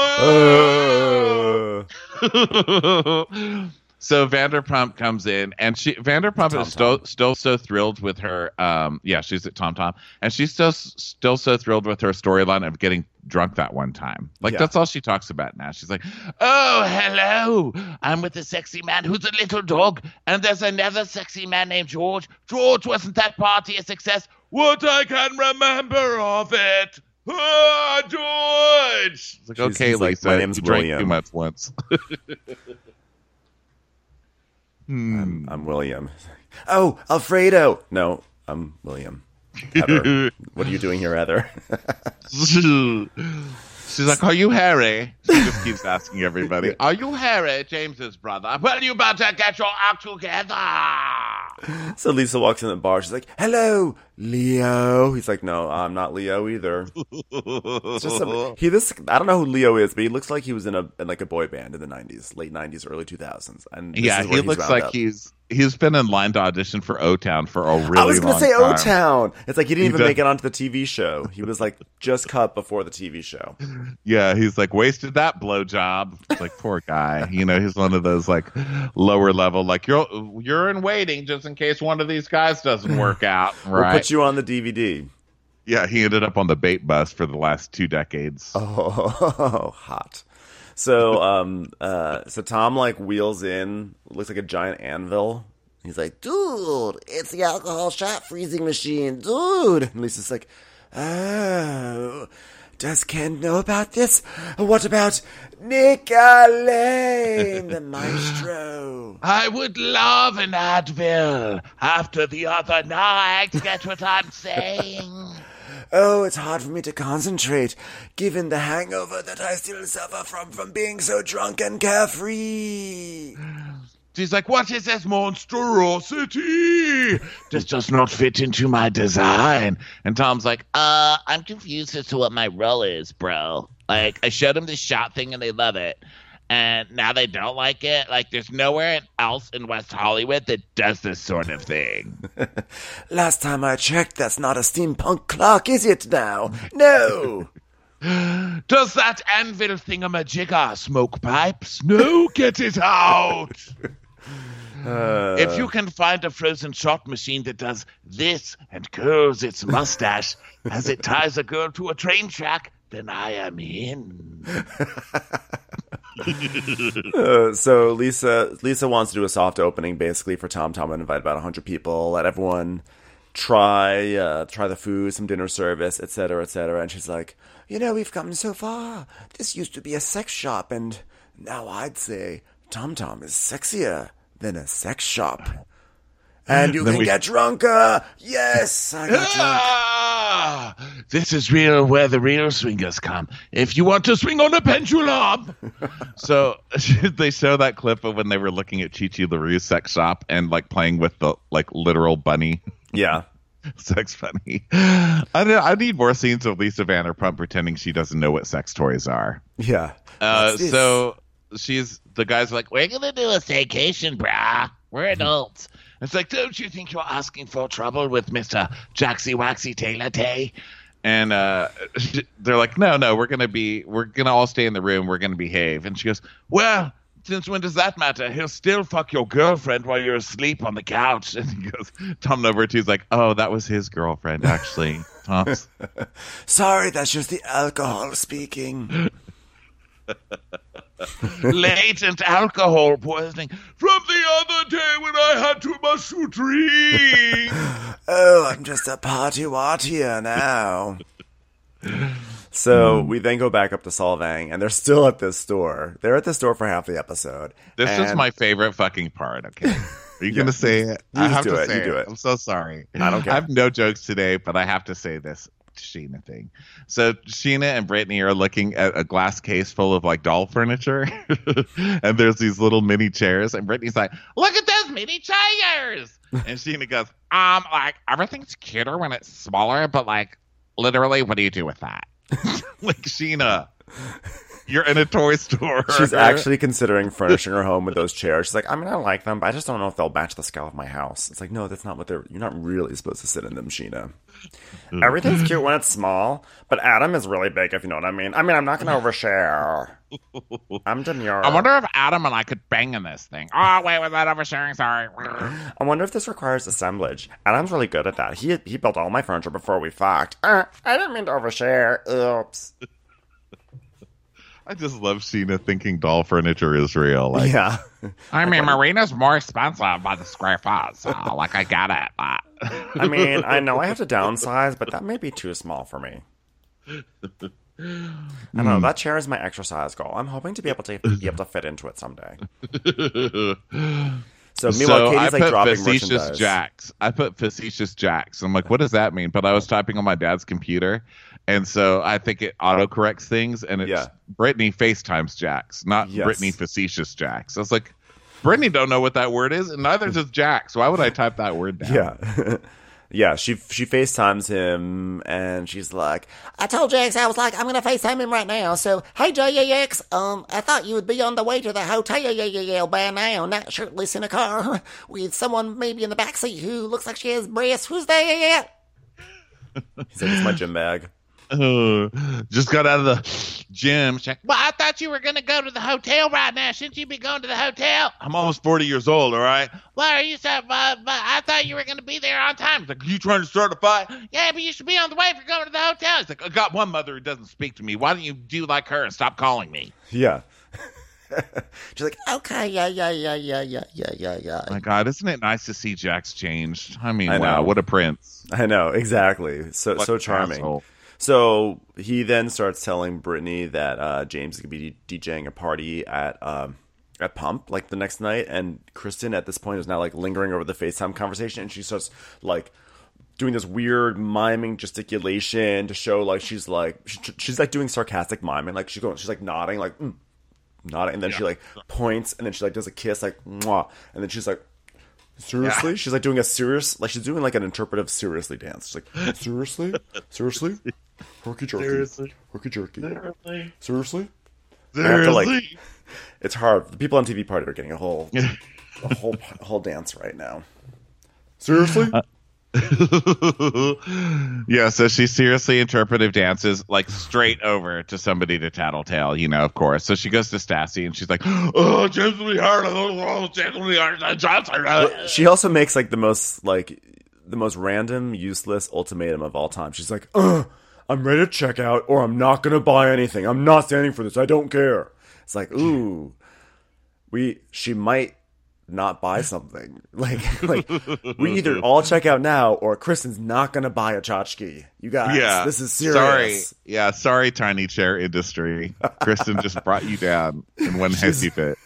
Whoa! So Vanderpump comes in, and Vanderpump is still so thrilled with her. She's at Tom Tom, and she's still so thrilled with her storyline of getting drunk that one time. Like that's all she talks about now. She's like, "Oh, hello, I'm with a sexy man who's a little dog, and there's another sexy man named George. George, wasn't that party a success? What I can remember of it." Oh, George! It's like, okay, Lisa, my name's you drank William. too much once. I'm William. Oh, Alfredo. No, I'm William. Heather. What are you doing here, Heather? She's like, are you Harry? She just keeps asking everybody, are you Harry, James's brother? Well, you better get your act together. So Lisa walks in the bar. She's like, hello, Leo. He's like, no, I'm not Leo either. It's just I don't know who Leo is, but he looks like he was in a boy band in the 90s, late 90s, early 2000s. And yeah, he looks like he's been in line to audition for O-Town for a really long time. I was going to say O-Town. It's like he didn't even make it onto the TV show. He was like just cut before the TV show. Yeah, he's like wasted that blowjob. It's like, poor guy. You know, he's one of those like lower level, like you're in waiting just in case one of these guys doesn't work out. Right? We'll put you on the DVD. Yeah, he ended up on the bait bus for the last 2 decades. Oh, hot. So, so Tom like wheels in, looks like a giant anvil. He's like, dude, it's the alcohol shot freezing machine, dude. And Lisa's like, oh, does Ken know about this? What about Nick Lane, the maestro? I would love an Advil after the other night. Get what I'm saying? Oh, it's hard for me to concentrate, given the hangover that I still suffer from being so drunk and carefree. She's like, what is this monstrosity? This does not fit into my design. And Tom's like, I'm confused as to what my role is, bro. Like, I showed them the shot thing and they love it. And now they don't like it. Like, there's nowhere else in West Hollywood that does this sort of thing. Last time I checked, that's not a steampunk clock, is it now? No! Does that anvil thingamajigger smoke pipes? No, get it out! If you can find a frozen shot machine that does this and curls its mustache as it ties a girl to a train track, then I am in. So Lisa wants to do a soft opening basically for Tom Tom and invite about 100 people, let everyone try the food, some dinner service, etc., etc. And she's like, we've come so far. This used to be a sex shop, and now I'd say Tom Tom is sexier than a sex shop. And you can get drunker. Yes, I got drunk. This is where the real swingers come. If you want to swing on a pendulum. So they show that clip of when they were looking at Chi Chi LaRue's sex shop and like playing with the like literal bunny. Yeah. Sex bunny. I need more scenes of Lisa Vanderpump pretending she doesn't know what sex toys are. Yeah. So the guy's like, we're going to do a staycation, brah. We're adults. It's like, don't you think you're asking for trouble with Mr. Jaxie Waxy Taylor Tay? And they're like, no, we're gonna all stay in the room. We're gonna behave. And she goes, well, since when does that matter? He'll still fuck your girlfriend while you're asleep on the couch. And he goes, Tom Novertu's like, oh, that was his girlfriend, actually. Tom's. Sorry, that's just the alcohol speaking. Latent alcohol poisoning from the other day when I had too much to drink. Oh, I'm just a party-wattier now. So we then go back up to Solvang, and they're still at this store. They're at the store for half the episode. This is my favorite fucking part, okay? Are you going to say it? I have to say it. I'm so sorry. I don't care. I have no jokes today, but I have to say this Sheena thing. So Sheena and Brittany are looking at a glass case full of like doll furniture, and there's these little mini chairs, and Brittany's like, look at those mini chairs. And Sheena goes, like everything's cuter when it's smaller, but like literally, what do you do with that? Like, Sheena, you're in a toy store. She's actually considering furnishing her home with those chairs. She's like, I mean, I like them, but I just don't know if they'll match the scale of my house. It's like, no, that's not what you're not really supposed to sit in them, Sheena. Everything's cute when it's small, but Adam is really big, if you know what I mean. I mean, I'm not going to overshare. I'm demure. I wonder if Adam and I could bang in this thing. Oh, wait, was that oversharing? Sorry. I wonder if this requires assemblage. Adam's really good at that. He built all my furniture before we fucked. I didn't mean to overshare. Oops. I just love Sheena thinking doll furniture is real. Like, yeah. I mean, Marina's more expensive by the square foot, so like I get it. I mean, I know I have to downsize, but that may be too small for me. I don't know. That chair is my exercise goal. I'm hoping to be able to fit into it someday. So meanwhile, Katie's like dropping facetious jacks. I put facetious jacks. I'm like, what does that mean? But I was typing on my dad's computer, and so I think it autocorrects things, and it's Brittany FaceTimes jacks, not Brittany facetious jacks. I was like, Brittany don't know what that word is, and neither does Jax. Why would I type that word down? Yeah. Yeah, she FaceTimes him, and she's like, I told Jax, I was like, I'm going to FaceTime him right now. So, hey, JAX, I thought you would be on the way to the hotel by now, not shirtless in a car with someone maybe in the backseat who looks like she has breasts. Who's there? He's like, it's my gym bag. Just got out of the gym. She's like, well, I thought you were going to go to the hotel right now. Shouldn't you be going to the hotel? I'm almost 40 years old, all right? Well, are you so, but I thought you were going to be there on time. He's like, you trying to start a fight? Yeah, but you should be on the way for going to the hotel. He's like, I got one mother who doesn't speak to me. Why don't you do like her and stop calling me? Yeah. She's like, okay, yeah. My God, isn't it nice to see Jax changed? I mean, wow, what a prince. I know, exactly. So charming. Asshole. So he then starts telling Brittany that James is going to be DJing a party at Pump like the next night, and Kristen at this point is now like lingering over the FaceTime conversation, and she starts like doing this weird miming gesticulation to show like she's like doing sarcastic miming, like she's like nodding, like nodding, and then she like points, and then she like does a kiss, like mwah, and then she's like, seriously? Yeah. She's like doing a serious, like she's doing like an interpretive seriously dance. She's like, seriously? Herky jerky. Seriously? Herky jerky. Seriously? Seriously? Seriously? It's hard. The people on TV Party are getting a whole dance right now. Seriously? Yeah, so she seriously interpretive dances like straight over to somebody to tattletale, you know, of course. So she goes to Stassi and she's like, oh, James Lee Hart. She also makes like the most random, useless ultimatum of all time. She's like, I'm ready to check out, or I'm not going to buy anything. I'm not standing for this. I don't care. It's like, ooh, she might not buy something. Like we either all check out now, or Kristen's not going to buy a tchotchke. You guys, this is serious. Sorry, tiny chair industry. Kristen just brought you down in one hissy fit.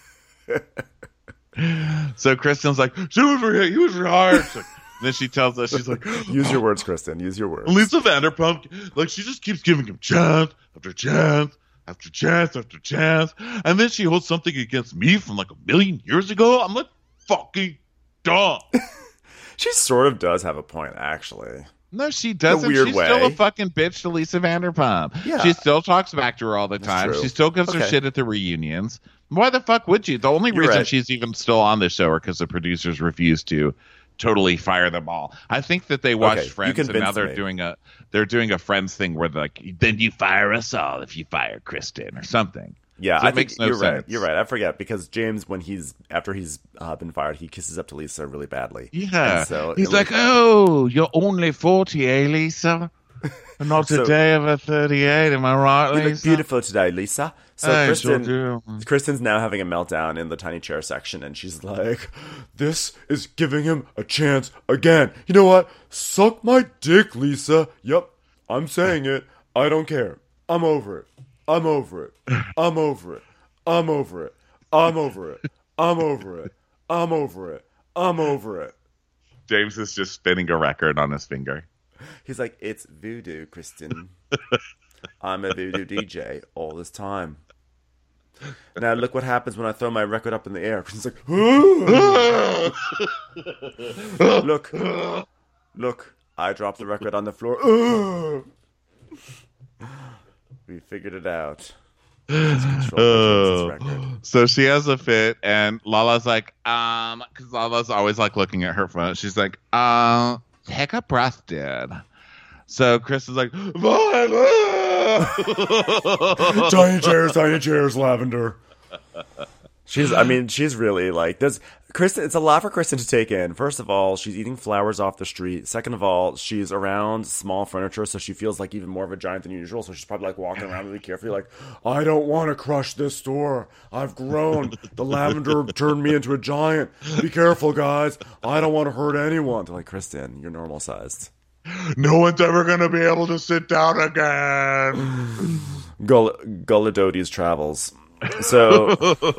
So Kristen's like, she was hired. Then she tells us, she's like, use your words, Kristen. Use your words. Lisa Vanderpump, like, she just keeps giving him chance after chance after chance after chance. And then she holds something against me from like 1,000,000 years ago. I'm like, fucking dumb. She sort of does have a point, actually. No, she doesn't. In a weird She's way. still a fucking bitch to Lisa Vanderpump. Yeah. She still talks back to her all the time. true. She still gives her Okay. shit at the reunions. Why the fuck would you? The only You're reason right. she's even still on the show are because the producers refused to totally fire them all. I think that they watched Okay, you Friends and now convinced they're me. doing a Friends thing where like, then you fire us all if you fire Kristen or something. Yeah, So I it think makes no you're sense. right. You're right. I forget because James, after he's been fired, he kisses up to Lisa really badly. Yeah. And so he's like, oh, you're only 40, eh, Lisa? Not So- today of a 38, am I right, "You look Lisa? beautiful today, Lisa." So I sure do. Kristen's now having a meltdown in the tiny chair section, and she's like, "This is giving him a chance again. You know what? Suck my dick, Lisa. Yep, I'm saying it. I don't care. I'm over it. I'm over it. I'm over it. I'm over it. I'm over it. I'm over it. I'm over it. I'm over it." James is just spinning a record on his finger. He's like, "It's voodoo, Kristen. I'm a voodoo DJ all this time. Now look what happens when I throw my record up in the air." Kristen's like, look, I dropped the record on the floor. We figured it out. It's controlled by James's record. So she has a fit, and Lala's like, because Lala's always like looking at her phone. She's like, take a breath, dude. So Chris is like, Tiny chairs, Lavender. She's really like this. Kristen, it's a lot for Kristen to take in. First of all, she's eating flowers off the street. Second of all, she's around small furniture, so she feels like even more of a giant than usual. So she's probably like walking around really carefully, like, I don't want to crush this door. I've grown. The lavender turned me into a giant. Be careful, guys. I don't want to hurt anyone. They're like, Kristen, you're normal sized. no one's ever gonna be able to sit down again. Gulladodi's travels. So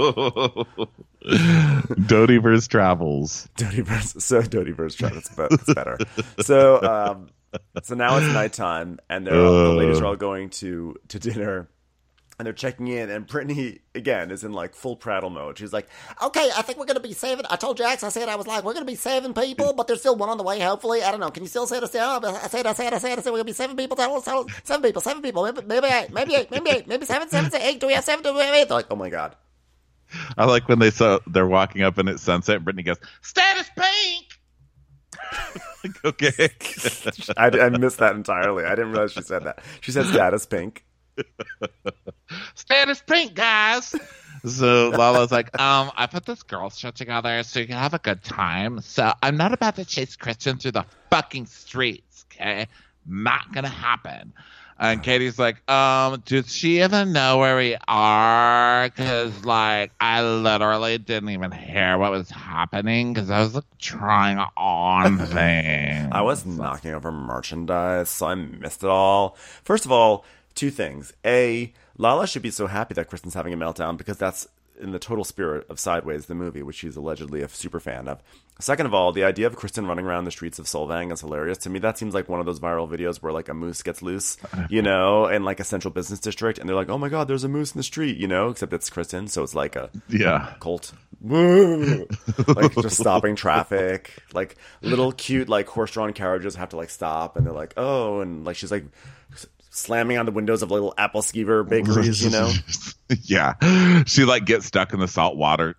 Dodiverse travels. Dodiverse travels. It's better. So now it's nighttime, and the ladies are all going to dinner, and they're checking in, and Brittany again is in like full prattle mode. She's like, Okay, I think we're going to be saving. I told Jax, I said, I was like, we're going to be 7 people, but there's still one on the way, hopefully. I don't know. Can you still set us down? I said, we're going to be 7 people. Tell us, 7 people. Maybe 8, maybe 7, 8. Do we have 7? Do we have 8? they're like, oh my God. I like when they're walking up and it's sunset. And Brittany goes, "Status pink." Like, okay. I missed that entirely. I didn't realize she said that. She said status pink. Status pink, guys. So Lala's like, I put this girls show together so you can have a good time. So I'm not about to chase Kristen through the fucking streets, okay? Not gonna happen. And Katie's like, did she even know where we are? Because, like, I literally didn't even hear what was happening because I was like, trying on things. I was knocking over merchandise, so I missed it all. First of all, 2 things. A, Lala should be so happy that Kristen's having a meltdown because that's in the total spirit of Sideways, the movie, which she's allegedly a super fan of. Second of all, the idea of Kristen running around the streets of Solvang is hilarious. To me, that seems like one of those viral videos where like a moose gets loose, in like a central business district, and they're like, oh my God, there's a moose in the street, except it's Kristen, so it's like a cult. Like just stopping traffic. Like little cute like horse-drawn carriages have to like stop, and they're like, oh, and like she's like slamming on the windows of little apple skeever bakeries, Yeah. She like gets stuck in the saltwater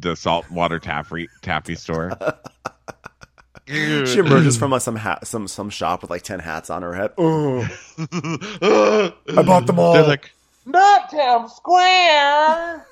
taffy store. She emerges from like some shop with like 10 hats on her head. Oh, I bought them all. They're like, not Town Square.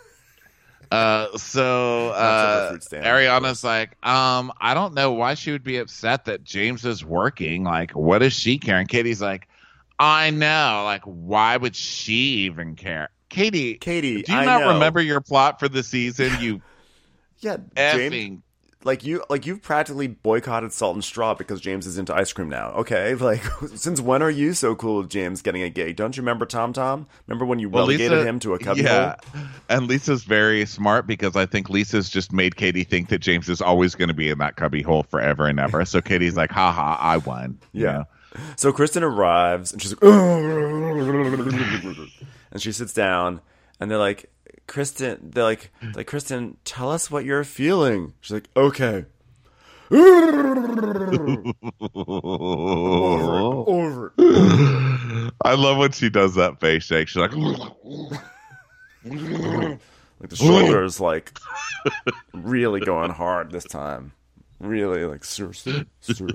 Ariana's like, I don't know why she would be upset that James is working. Like, what does she care? And Katie's like, I know. Like, why would she even care? Katie, do you I not know. remember your plot for the season? You Yeah, effing. James, you've practically boycotted Salt and Straw because James is into ice cream now. Okay, like since when are you so cool with James getting a gig? Don't you remember Tom Tom? Remember when you relegated him to a cubbyhole? And Lisa's very smart because I think Lisa's just made Katie think that James is always going to be in that cubbyhole forever and ever. So Katie's like, haha, I won. Yeah. You know? So Kristen arrives and she's like, and she sits down and they're like, Kristen, Kristen, tell us what you're feeling. She's like, okay. Over. I love when she does that face shake. She's like, like the shoulders, like really going hard this time. Really, like seriously.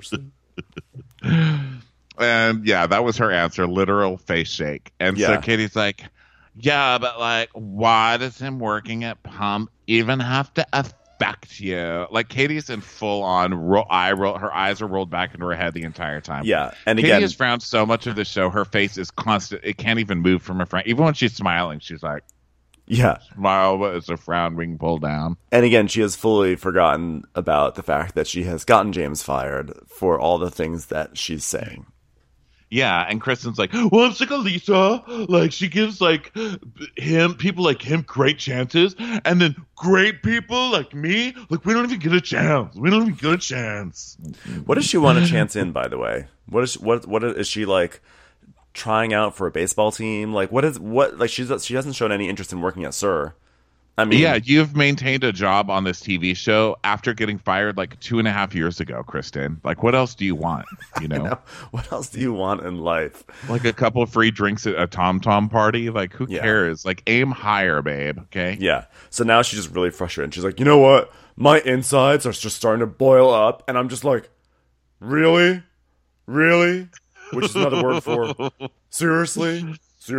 And yeah, that was her answer, literal face shake. And so Katie's like, yeah, but like, why does him working at Pump even have to affect you? Like, Katie's in full on eye roll. Her eyes are rolled back into her head the entire time. Yeah, and Katie again, has frowned so much of the show. Her face is constant. It can't even move from her front. Even when she's smiling, she's like, yeah, smile, but it's a frown we can pull down. And again, she has fully forgotten about the fact that she has gotten James fired for all the things that she's saying. Yeah, and Kristen's like, well, I'm sick of Lisa. Like, she gives, like, people like him great chances, and then great people like me, like, we don't even get a chance. What does she want a chance in, by the way? What is she, like, trying out for a baseball team? Like, she hasn't shown any interest in working at SUR. I mean, yeah, you've maintained a job on this TV show after getting fired like 2.5 years ago, Kristen. Like, what else do you want? You know? What else do you want in life? Like a couple of free drinks at a Tom Tom party? Like, who cares? Like, aim higher, babe. Okay. Yeah. So now she's just really frustrated. She's like, you know what? My insides are just starting to boil up, and I'm just like, really, which is another word for seriously.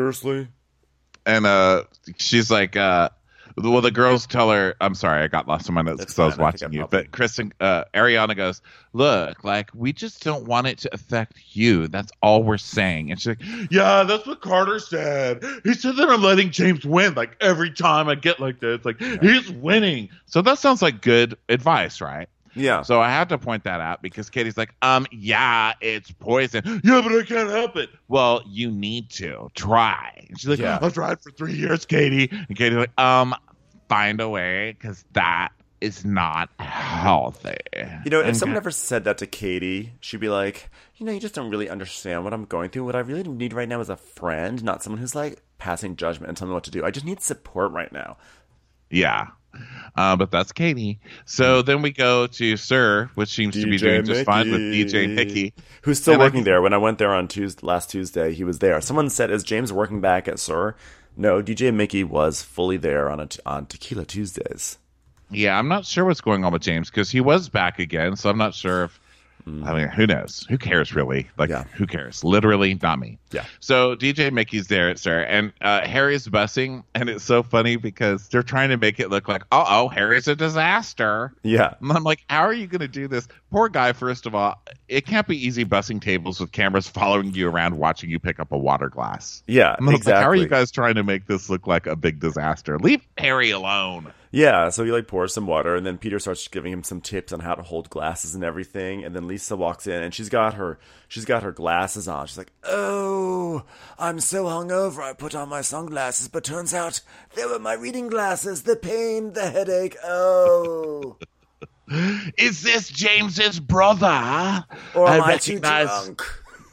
And she's like, well, the girls tell her, I'm sorry, I got lost in my notes because I was watching you. But Kristen, Ariana goes, look, like, we just don't want it to affect you. That's all we're saying. And she's like, yeah, that's what Carter said. He said that I'm letting James win. Like, every time I get like this, like, he's winning. So that sounds like good advice, right? Yeah. So I had to point that out because Katie's like, yeah, it's poison. Yeah, but I can't help it. Well, you need to try. And she's like, I've tried for 3 years, Katie. And Katie's like, find a way because that is not healthy. You know, if someone ever said that to Katie, she'd be like, you know, you just don't really understand what I'm going through. What I really need right now is a friend, not someone who's like passing judgment and telling me what to do. I just need support right now. Yeah. But that's Katie. So then we go to SUR, which seems to be doing just fine with DJ Mickey. Who's still working there. When I went there on last Tuesday, he was there. Someone said, is James working back at SUR? No, DJ Mickey was fully there on Tequila Tuesdays. Yeah, I'm not sure what's going on with James because he was back again, so I'm not sure if I mean, who knows? Who cares, really? Like, who cares? Literally, not me. Yeah. So DJ Mickey's there at SUR, and Harry's bussing, and it's so funny because they're trying to make it look like, Harry's a disaster. Yeah. And I'm like, how are you going to do this? Poor guy, first of all. It can't be easy bussing tables with cameras following you around, watching you pick up a water glass. Yeah, exactly. Like, how are you guys trying to make this look like a big disaster? Leave Harry alone. Yeah, so he like pours some water, and then Peter starts giving him some tips on how to hold glasses and everything. And then Lisa walks in, and she's got her glasses on. She's like, "Oh, I'm so hungover. I put on my sunglasses, but turns out they were my reading glasses. The pain, the headache. Oh, is this James's brother? Or am I too drunk?"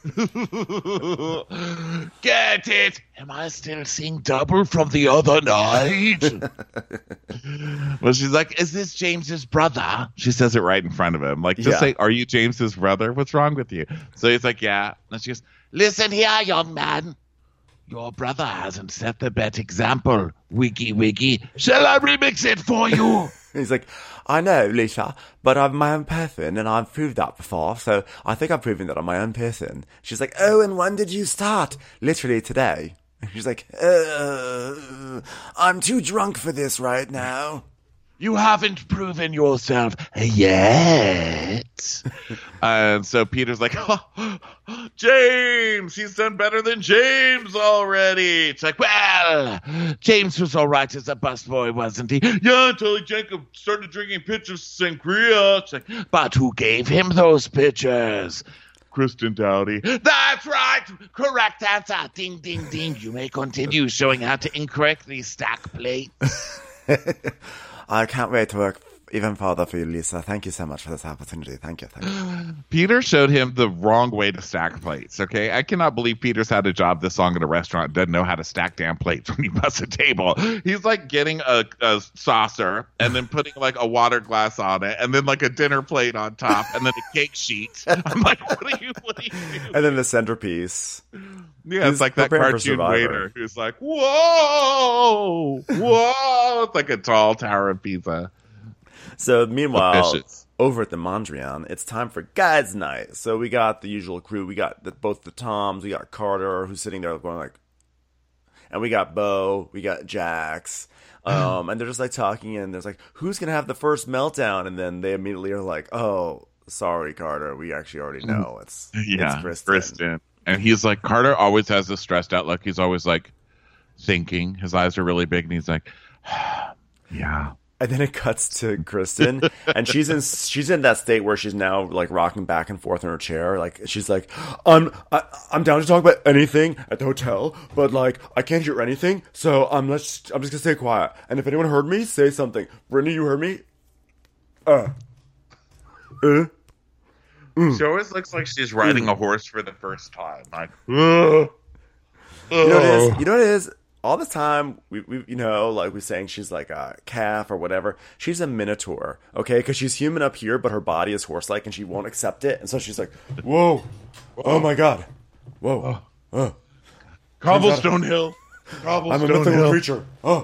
Get it? Am I still seeing double from the other night? Well, she's like, is this James's brother? She says it right in front of him. Like, just say, are you James's brother? What's wrong with you? So he's like, yeah. And she goes, listen here, young man. Your brother hasn't set the best example. Wiggy, wiggy. Shall I remix it for you? He's like, I know, Lisa, but I'm my own person, and I've proved that before, so I think I've proven that I'm my own person. She's like, oh, and when did you start? Literally today. And she's like, I'm too drunk for this right now. You haven't proven yourself yet. And so Peter's like, James, he's done better than James already. It's like, well, James was all right as a busboy, wasn't he? Yeah, until Jacob started drinking pitchers of sangria. It's like, but who gave him those pitchers? Kristen Dowdy. That's right. Correct answer. Ding, ding, ding. You may continue showing how to incorrectly stack plates. I can't wait to work even further for you, Lisa. Thank you so much for this opportunity. Thank you. Peter showed him the wrong way to stack plates, okay? I cannot believe Peter's had a job this long at a restaurant and doesn't know how to stack damn plates when he busts a table. He's like getting a saucer and then putting like a water glass on it and then like a dinner plate on top and then a cake sheet. I'm like, what are you doing? And then the centerpiece. Yeah, it's like that cartoon waiter who's like, whoa, whoa. It's like a tall Tower of Pisa. So meanwhile, over at the Mondrian, it's time for guys' night. So we got the usual crew. We got both the Toms. We got Carter, who's sitting there going like, and we got Bo. We got Jax. And they're just like talking, and there's like, who's gonna have the first meltdown? And then they immediately are like, oh, sorry, Carter. We actually already know it's Kristen. And he's like, Carter always has this stressed out look. He's always like thinking. His eyes are really big, and he's like, yeah. And then it cuts to Kristen, and she's in that state where she's now like rocking back and forth in her chair. Like she's like, I'm down to talk about anything at the hotel, but like I can't hear anything, so I'm just gonna stay quiet. And if anyone heard me, say something. Brittany, you heard me? She always looks like she's riding a horse for the first time. Like, You know what it is? All the time, we like we're saying she's like a calf or whatever. She's a minotaur, okay? Because she's human up here, but her body is horse-like, and she won't accept it. And so she's like, whoa, oh my god, whoa, Cobblestone Hill. I'm a mythical creature.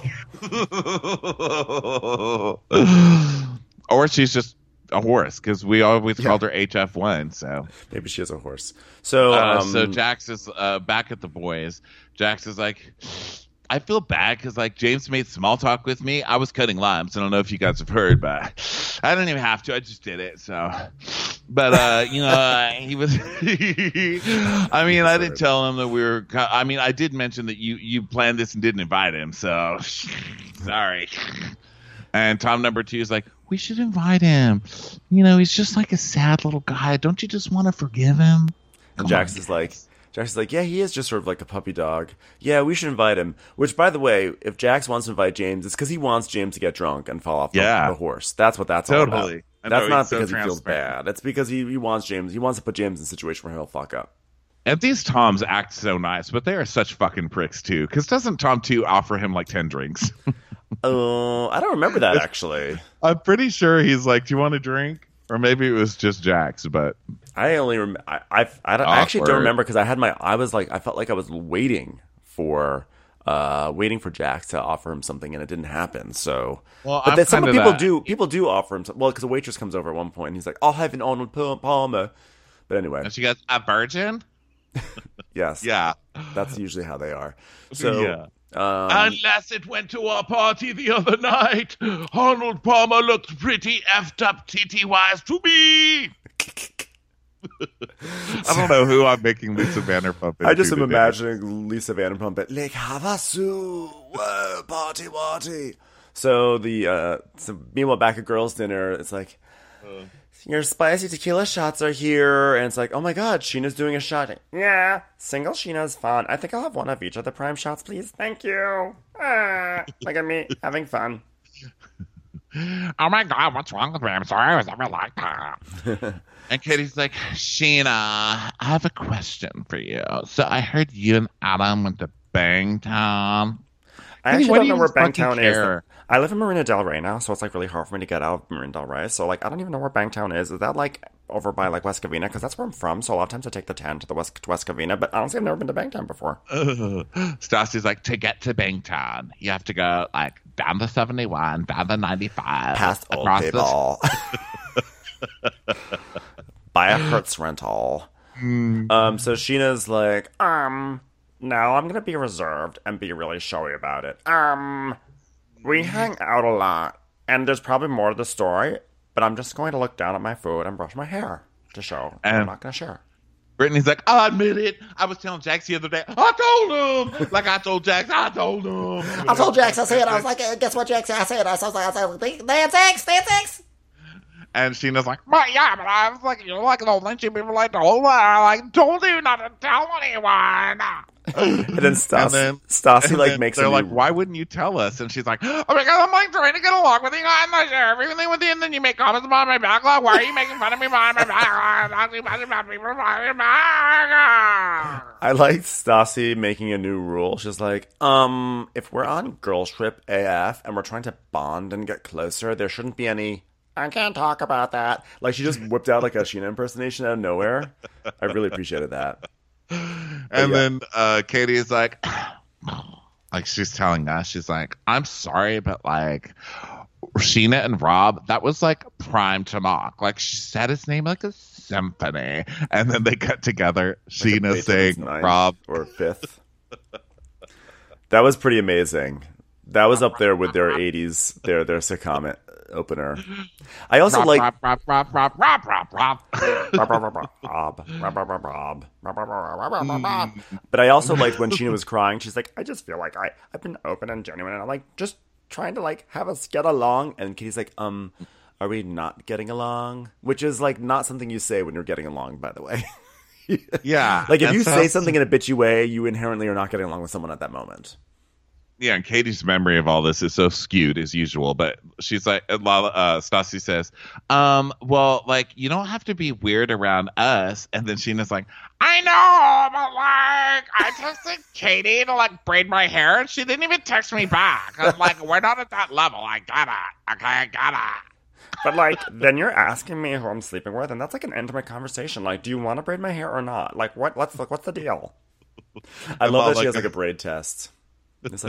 Or she's just a horse, because we always called her HF1, so maybe she is a horse. So Jax is back at the boys. Jax is like, I feel bad because like James made small talk with me. I was cutting limes. I don't know if you guys have heard, but I didn't even have to. I just did it. So, but he was. I mean, I didn't tell him that we were. I mean, I did mention that you planned this and didn't invite him. So, sorry. And Tom number 2 is like, we should invite him. You know, he's just like a sad little guy. Don't you just want to forgive him? And Jax is like, yeah, he is just sort of like a puppy dog. Yeah, we should invite him. Which, by the way, if Jax wants to invite James, it's because he wants James to get drunk and fall off the horse. That's what that's all about. That's not because he feels bad. That's because he wants James. He wants to put James in a situation where he'll fuck up. And these Toms act so nice, but they are such fucking pricks, too. Because doesn't Tom 2 offer him like 10 drinks? I don't remember that, actually. I'm pretty sure he's like, do you want a drink? Or maybe it was just Jax, but I only I actually don't remember because I felt like I was waiting for Jax to offer him something and it didn't happen. So, but then some people do offer him. Well, because a waitress comes over at one point and he's like, "I'll have an Arnold Palmer." But anyway, and she goes, "A virgin?" Yes, yeah, that's usually how they are. So. Yeah. Unless it went to our party the other night, Arnold Palmer looked pretty effed up titty-wise to me. I don't know who I'm making Lisa Vanderpump into. I just am imagining Lisa Vanderpump at Lake Havasu. Whoa, party. So meanwhile, back at girls' dinner, it's like, your spicy tequila shots are here. And it's like, oh my god, Sheena's doing a shot. Yeah, single Sheena's fun. I think I'll have one of each of the prime shots, please. Thank you. Look at me, having fun. Oh my god, what's wrong with me? I'm sorry I was ever like that. And Katie's like, Sheena, I have a question for you. So I heard you and Adam went to Bangtown. I actually don't know where Bangtown is. I live in Marina Del Rey now, so it's like really hard for me to get out of Marina Del Rey. So like I don't even know where Bangtown is. Is that like over by like West Covina? Because that's where I'm from. So a lot of times I take the 10 to the West Covina. But honestly, I've never been to Bangtown before. Stassi's like, to get to Bangtown, you have to go like down the 71, down the 95, past Old People, buy a Hertz rental. So Sheena's like, no, I'm gonna be reserved and be really showy about it. We hang out a lot, and there's probably more to the story, but I'm just going to look down at my food and brush my hair to show I'm not going to share. Brittany's like, I'll admit it. I was telling Jax the other day. I told him. Like I told Jax. I told him. I told Jax. I said. I was like, guess what, Jax? I said. I was like, they had sex. And Sheena's like, but I was like, you're like the lynchy people like the whole like told you not to tell anyone. And then Stassi like makes they're a like, new... why wouldn't you tell us? And she's like, oh my god, I'm like trying to get along with you. I'm not sure everything with you, and then you make comments about my backlog. Why are you making fun of me behind my backlog? I like Stassi making a new rule. She's like, if we're on girl trip AF and we're trying to bond and get closer, there shouldn't be any... I can't talk about that. Like, she just whipped out like a Sheena impersonation out of nowhere. I really appreciated that. And then Katie is like she's telling us, she's like, I'm sorry, but like Sheena and Rob, that was like prime to mock. Like she said his name like a symphony, and then they cut together. Like Sheena saying Rob or fifth. That was pretty amazing. That was up there with their 80s, their sitcom opener. I also like. But I also liked when Sheena was crying. She's like, I just feel like I've been open and genuine, and I'm like just trying to like have us get along. And Katie's like, are we not getting along? Which is like not something you say when you're getting along, by the way. Yeah. Like if you say something in a bitchy way, you inherently are not getting along with someone at that moment. Yeah, and Katie's memory of all this is so skewed as usual. But she's like, Stassi says, well, like, you don't have to be weird around us. And then Sheena's like, I know, but like, I texted Katie to like braid my hair, and she didn't even text me back. I'm like, we're not at that level. I got it. Okay, I got it. But like, then you're asking me who I'm sleeping with, and that's like an intimate conversation. Like, do you want to braid my hair or not? Like, what's the deal? I love that she has like a braid test. It's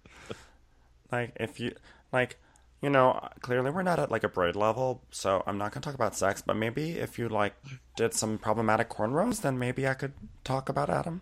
like if you like, you know, clearly we're not at like a braid level, so I'm not gonna talk about sex. But maybe if you like did some problematic cornrows, then maybe I could talk about Adam.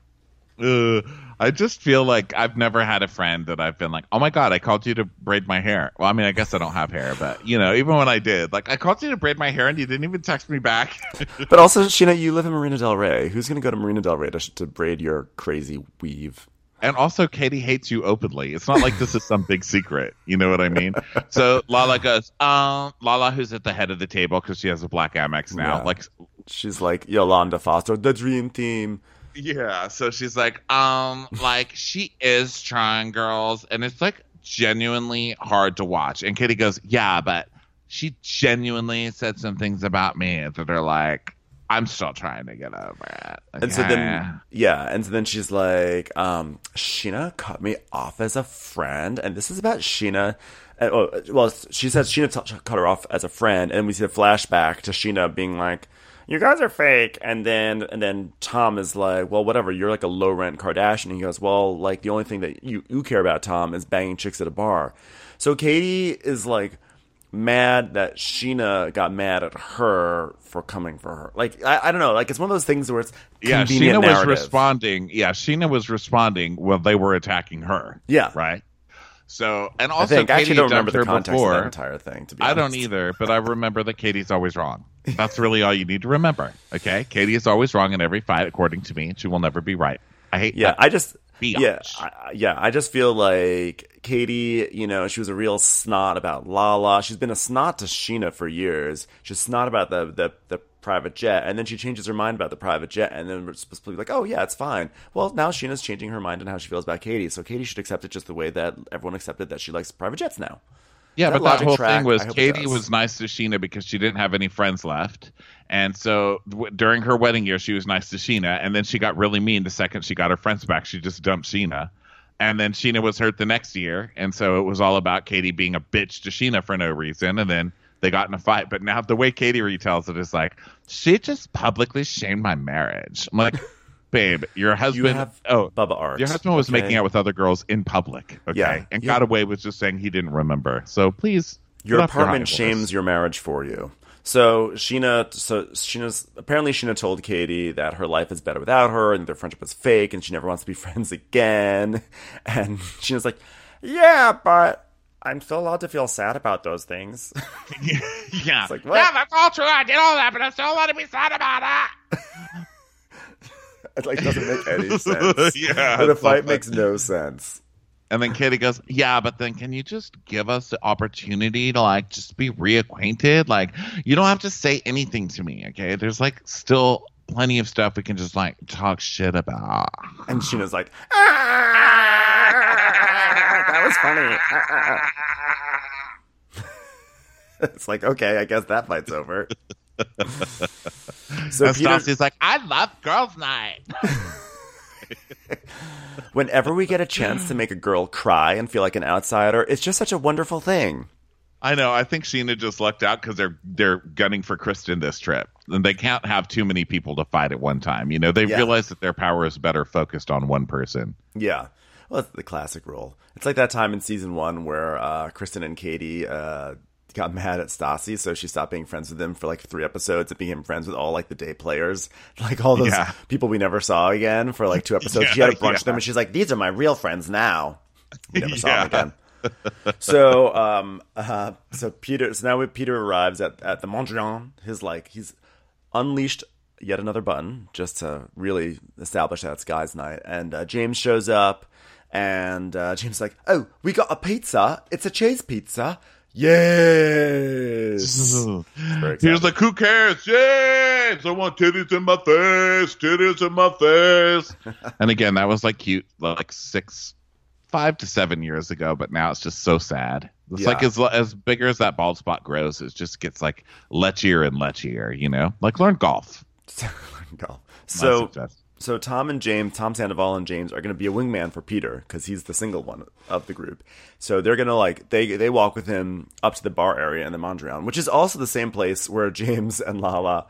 I just feel like I've never had a friend that I've been like, oh my god, I called you to braid my hair. Well, I mean, I guess I don't have hair, but you know, even when I did, like, I called you to braid my hair and you didn't even text me back. But also, Sheena, you live in Marina Del Rey. Who's gonna go to Marina Del Rey to braid your crazy weave? And also, Katie hates you openly. It's not like this is some big secret. You know what I mean? So Lala goes, Lala, who's at the head of the table because she has a black Amex now. Yeah. Like, she's like Yolanda Foster, the dream team. Yeah. So she's like she is trying, girls, and it's like genuinely hard to watch. And Katie goes, yeah, but she genuinely said some things about me that are like, I'm still trying to get over it. Okay. And so then she's like, Sheena cut me off as a friend, and this is about Sheena. Well, she says Sheena cut her off as a friend, and we see a flashback to Sheena being like, you guys are fake. And then Tom is like, well, whatever, you're like a low rent Kardashian. And he goes, well, like the only thing that you care about, Tom, is banging chicks at a bar. So Katie is like mad that Sheena got mad at her for coming for her. Like, I don't know. Like, it's one of those things where it's convenient narrative. Sheena was responding while they were attacking her. Yeah. Right? So, and also, I actually don't remember the context before. of that entire thing, to be honest. I don't either, but I remember that Katie's always wrong. That's really all you need to remember, okay? Katie is always wrong in every fight, according to me, and she will never be right. I hate that. I just feel like Katie, you know, she was a real snot about Lala. She's been a snot to Sheena for years. She's snot about the private jet, and then she changes her mind about the private jet, and then we're supposed to be like, oh yeah, it's fine. Well, now Sheena's changing her mind on how she feels about Katie, so Katie should accept it just the way that everyone accepted that she likes private jets now. Yeah, but that whole thing was Katie was nice to Sheena because she didn't have any friends left. And so during her wedding year, she was nice to Sheena. And then she got really mean the second she got her friends back. She just dumped Sheena. And then Sheena was hurt the next year. And so it was all about Katie being a bitch to Sheena for no reason. And then they got in a fight. But now the way Katie retells it is like, she just publicly shamed my marriage. I'm like, babe, your husband, Bubba Art. Your husband was making out with other girls in public, okay, and got away with just saying he didn't remember. So please, your apartment shames your marriage for you. So Sheena's apparently Sheena told Katie that her life is better without her, and their friendship is fake, and she never wants to be friends again. And Sheena's like, yeah, but I'm still allowed to feel sad about those things. Yeah, it's like, what? Yeah, that's all true. I did all that, but I'm still allowed to be sad about it. It like doesn't make any sense. Yeah, the fight makes no sense. And then Katie goes, yeah, but then can you just give us the opportunity to like just be reacquainted? Like, you don't have to say anything to me, okay? There's like still plenty of stuff we can just like talk shit about. And Sheena's like, that was funny. It's like, okay, I guess that fight's over. So Stassi's like, I love girls' night. Whenever we get a chance to make a girl cry and feel like an outsider, it's just such a wonderful thing. I know. I think Sheena just lucked out because they're gunning for Kristen this trip, and they can't have too many people to fight at one time. You know, they realize that their power is better focused on one person. Yeah, well, it's the classic role. It's like that time in season 1 where Kristen and Katie got mad at Stassi, so she stopped being friends with him for like 3 episodes and became friends with all like the day players, like all those people we never saw again for like 2 episodes. She had a bunch of them, and she's like, "These are my real friends now." We never saw them again. So Peter arrives at the Mondrian. He's unleashed yet another button just to really establish that it's guys' night. And James shows up, and James is like, "Oh, we got a pizza. It's a cheese pizza." Yes. He's like, who cares? James, I want titties in my face. Titties in my face. And again, that was like cute, like 5 to 7 years ago, but now it's just so sad. It's like as bigger as that bald spot grows, it just gets like lechier and lechier, you know? Like learn golf. So Tom Sandoval and James are going to be a wingman for Peter because he's the single one of the group. So they're going to like they walk with him up to the bar area in the Mondrian, which is also the same place where James and Lala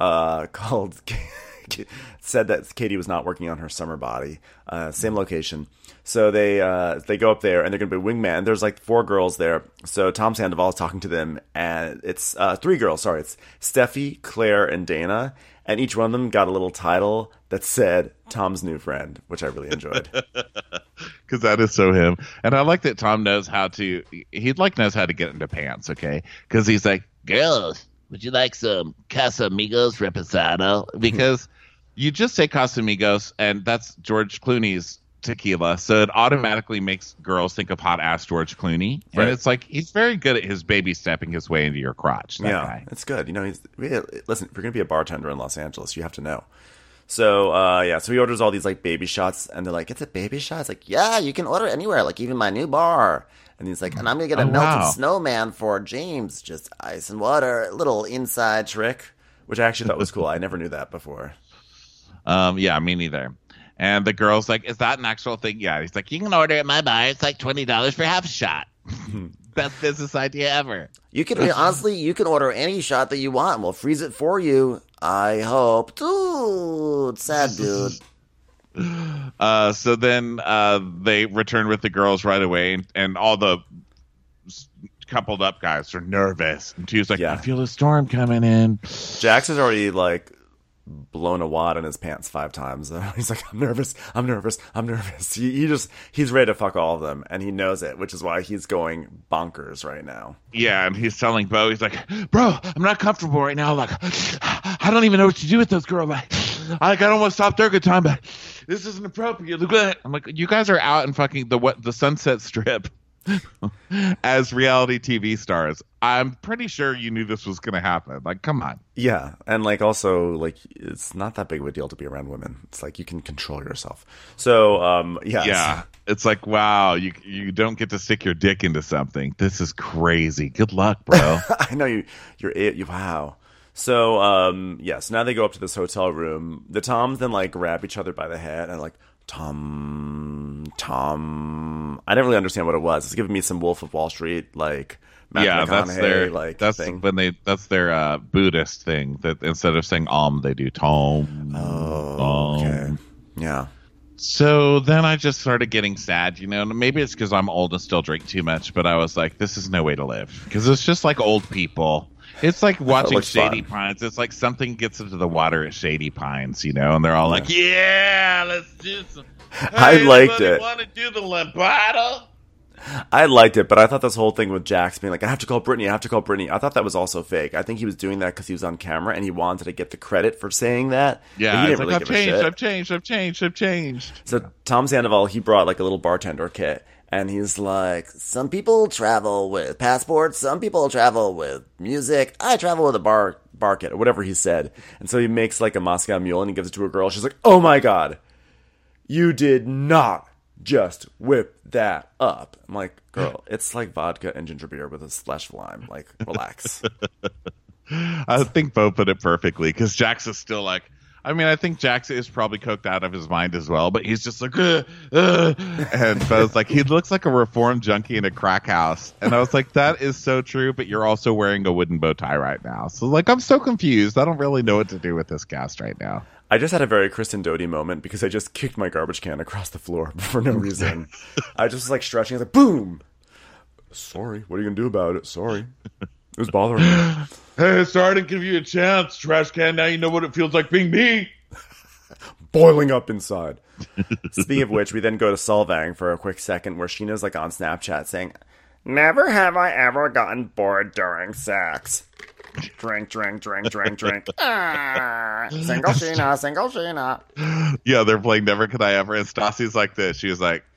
said that Katie was not working on her summer body. Same location. So they go up there and they're going to be wingman. There's like 4 girls there. So Tom Sandoval is talking to them, and it's 3 girls. Sorry, it's Steffi, Claire, and Dana. And each one of them got a little title that said Tom's new friend, which I really enjoyed. Because that is so him. And I like that Tom knows how to get into pants, okay? Because he's like, girls, would you like some Casamigos Reposado? Because you just say Casamigos, and that's George Clooney's tequila, so it automatically makes girls think of hot ass George Clooney, and it's like he's very good at his baby stepping his way into your crotch. That guy. It's good. You know, listen. If you're gonna be a bartender in Los Angeles, you have to know. So so he orders all these like baby shots, and they're like, "It's a baby shot." It's like, "Yeah, you can order anywhere, like even my new bar." And he's like, "And I'm gonna get a melted snowman for James, just ice and water." Little inside trick, which I actually thought was cool. I never knew that before. Yeah, me neither. And the girl's like, is that an actual thing? Yeah. He's like, you can order at my bar. It's like $20 for half a shot. Best business idea ever. You can you can order any shot that you want, and we'll freeze it for you. I hope. Dude, sad dude. So then they return with the girls right away, and all the coupled up guys are nervous. And Tu's like, I feel a storm coming in. Jax is already like blown a wad in his pants 5 times. He's like, I'm nervous. He's ready to fuck all of them, and he knows it, which is why he's going bonkers right now. Yeah, and he's telling Bo, he's like, bro, I'm not comfortable right now. Like, I don't even know what to do with those girls. Like, I don't want to stop their good time, but this isn't appropriate. Look at it. I'm like, you guys are out in fucking the Sunset Strip as reality TV stars. I'm pretty sure you knew this was going to happen. Like, come on. Yeah, and like also like it's not that big of a deal to be around women. It's like you can control yourself. So yeah, it's like, wow, you don't get to stick your dick into something. This is crazy. Good luck, bro. I know you're wow. So so now they go up to this hotel room. The Toms then like grab each other by the head and like, Tom. I didn't really understand what it was. It's giving me some Wolf of Wall Street, like Matthew McConaughey, that's their Buddhist thing. That instead of saying they do Tom. Oh, okay, yeah. So then I just started getting sad, you know. Maybe it's because I'm old and still drink too much, but I was like, this is no way to live because it's just like old people. It's like watching Shady Pines. It's like something gets into the water at Shady Pines, you know, and they're all like, yeah, let's do some. I liked it. Want to do the lambada? I liked it, but I thought this whole thing with Jax being like, I have to call Brittany, I thought that was also fake. I think he was doing that because he was on camera and he wanted to get the credit for saying that. Yeah, he's like, I've changed. So Tom Sandoval, he brought like a little bartender kit, and he's like, some people travel with passports, some people travel with music. I travel with a bar kit, or whatever he said. And so he makes like a Moscow Mule and he gives it to a girl. She's like, oh my God, you did not just whip that up. I'm like, girl, it's like vodka and ginger beer with a splash of lime. Like, relax. I think Bo put it perfectly, because Jax is still like, I mean, I think Jax is probably coked out of his mind as well, but he's just like, and Bo's like, he looks like a reformed junkie in a crack house. And I was like, that is so true, but you're also wearing a wooden bow tie right now. So like, I'm so confused. I don't really know what to do with this cast right now. I just had a very Kristen Doty moment because I just kicked my garbage can across the floor for no reason. I just was like stretching. I was like, boom. Sorry. What are you going to do about it? Sorry. It was bothering me. Hey, sorry to give you a chance, trash can. Now you know what it feels like being me. Boiling up inside. Speaking of which, we then go to Solvang for a quick second where Sheena's like on Snapchat saying, never have I ever gotten bored during sex. Drink. Single Sheena. Yeah, they're playing Never Could I Ever, and Stassi's like this. She was like...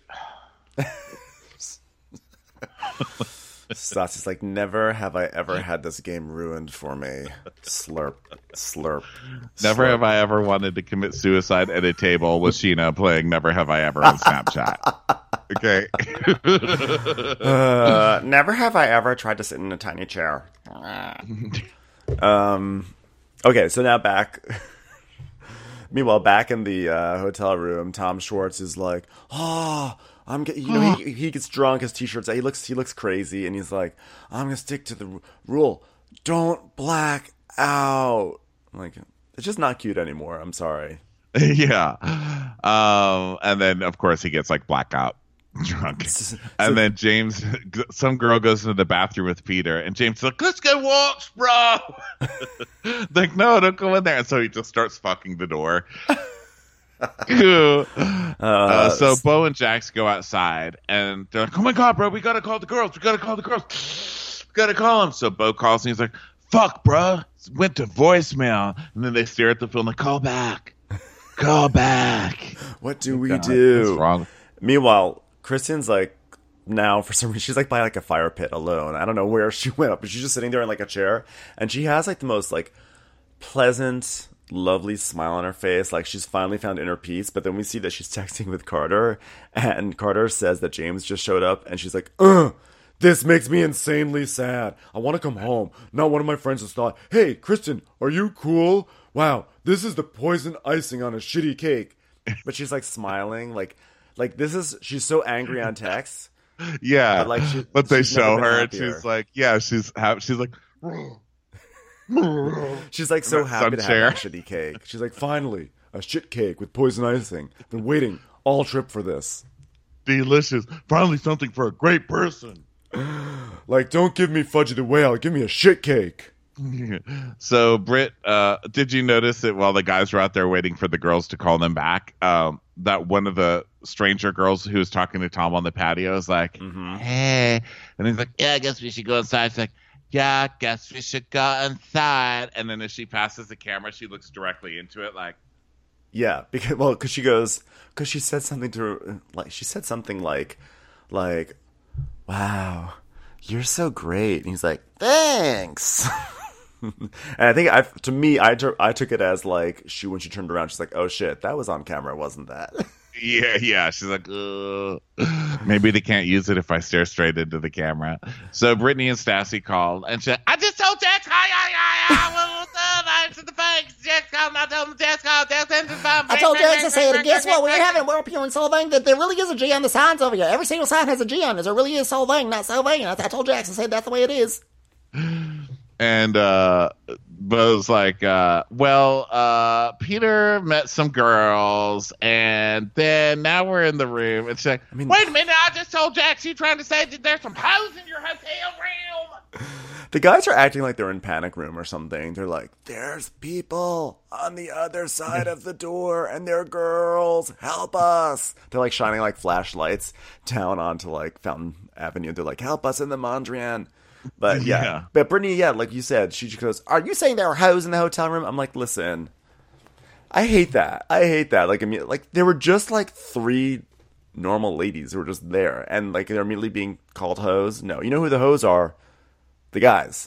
Stassi's like, never have I ever had this game ruined for me. Slurp. Never have I ever wanted to commit suicide at a table with Sheena playing Never Have I Ever on Snapchat. Okay. Never have I ever tried to sit in a tiny chair. Okay, so now back. Meanwhile, back in the hotel room, Tom Schwartz is like, he gets drunk, his t-shirt's out, he looks crazy, and he's like, I'm gonna stick to the rule, don't black out. I'm like, it's just not cute anymore. I'm sorry. Yeah. And then of course he gets like blackout drunk, and then James, some girl goes into the bathroom with Peter, and James is like, let's go walks, bro. Like, no, don't go in there. And so he just starts fucking the door. So Bo and Jax go outside, and they're like, oh my God, bro, we gotta call the girls. We gotta call them. So Bo calls, and he's like, fuck, bro, went to voicemail. And then they stare at the phone like, call back. What do we do? What's wrong? Meanwhile, Kristen's like, now for some reason she's like by like a fire pit alone. I don't know where she went up, but she's just sitting there in like a chair, and she has like the most like pleasant, lovely smile on her face, like she's finally found inner peace. But then we see that she's texting with Carter, and Carter says that James just showed up, and she's like, this makes me insanely sad. I want to come home. Not one of my friends has thought, hey, Kristen, are you cool? Wow, this is the poison icing on a shitty cake. But she's like smiling, like this is, she's so angry on text. Yeah, but they show her, and happier. she's like, yeah, she's like, she's like so happy to have that shitty cake. She's like, finally, a shit cake with poison icing. Been waiting all trip for this. Delicious. Finally something for a great person. Like, don't give me Fudgy the Whale, give me a shit cake. So Britt, did you notice that while the guys were out there waiting for the girls to call them back, that one of the stranger girls who was talking to Tom on the patio is like, hey, and he's like, yeah, I guess we should go inside. She's like, yeah, I guess we should go inside. And then as she passes the camera, she looks directly into it, like, yeah, because she said something like, wow, you're so great. And he's like, thanks. And I think I took it as like, when she turned around, she's like, oh shit, that was on camera, wasn't that? Yeah. She's like, maybe they can't use it if I stare straight into the camera. So Brittany and Stassi called, and she's like, I just told Jax, I told Jax to say it, and guess what? We're up here in Solvang that there really is a G on the signs over here. Every single sign has a G on it. There really is Solvang, not Solvang. I told Jax to say that's the way it is. And Bo's like, Peter met some girls, and then now we're in the room. It's like, wait a minute, I just told Jax you trying to say that there's some hoes in your hotel room. The guys are acting like they're in Panic Room or something. They're like, there's people on the other side of the door and they're girls. Help us. They're like shining like flashlights down onto like Fountain Avenue. They're like, help us in the Mondrian. But yeah. But Brittany, like you said, she just goes, are you saying there are hoes in the hotel room? I'm like, listen, I hate that. Like there were just like 3 normal ladies who were just there and like they're immediately being called hoes. No, you know who the hoes are? The guys.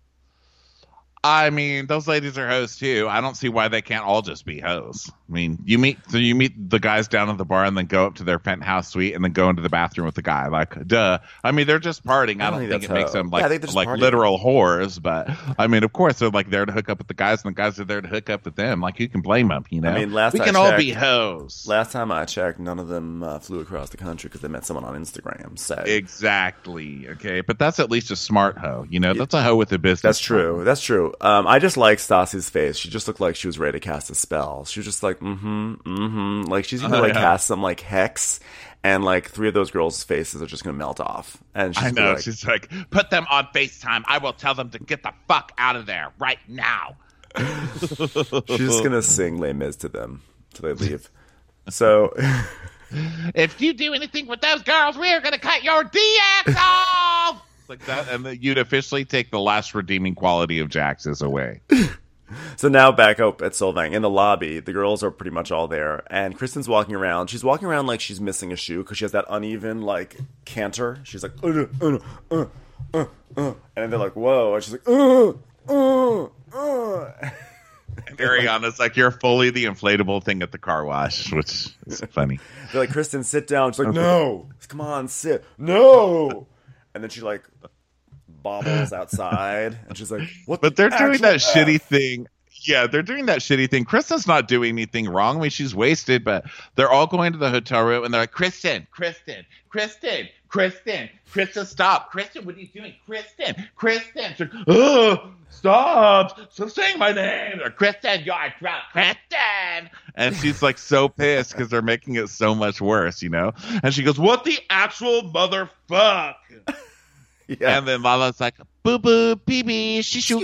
I mean, those ladies are hoes too. I don't see why they can't all just be hoes. I mean, you meet the guys down at the bar and then go up to their penthouse suite and then go into the bathroom with the guy. Like, duh. I mean, they're just partying. I don't think it makes them like literal whores. But I mean, of course, they're like there to hook up with the guys, and the guys are there to hook up with them. Like, you can blame them. You know, I mean, we can all be hoes. Last time I checked, none of them flew across the country because they met someone on Instagram. So exactly. Okay, but that's at least a smart hoe. You know, that's a hoe with a business. That's true. That's true. I just like Stassi's face. She just looked like she was ready to cast a spell. She was just like, like she's gonna cast some like hex, and like 3 of those girls' faces are just gonna melt off. And she's she's like, put them on FaceTime. I will tell them to get the fuck out of there right now. She's just gonna sing Les Mis to them till they leave. So, if you do anything with those girls, we are gonna cut your DX off. Like that, and then you'd officially take the last redeeming quality of Jax's away. So now back up at Solvang in the lobby, the girls are pretty much all there, and Kristen's walking around. She's walking around like she's missing a shoe because she has that uneven like canter. She's like, and then they're like, whoa, and she's like, And Ariana's like, you're fully the inflatable thing at the car wash, which is funny. They're like, Kristen, sit down. She's like, no, come on, sit, no. And then she like bobbles outside, and she's like, "What?" But they're doing that shitty thing. Yeah, they're doing that shitty thing. Kristen's not doing anything wrong. I mean, she's wasted, but they're all going to the hotel room, and they're like, Kristen, stop. Kristen, what are you doing? Kristen. She's like, oh, stop saying my name. Or, Kristen, you're drunk. Kristen. And she's like so pissed because they're making it so much worse, you know? And she goes, what the actual motherfuck? Yeah. And then Lala's like, boo boo, BB,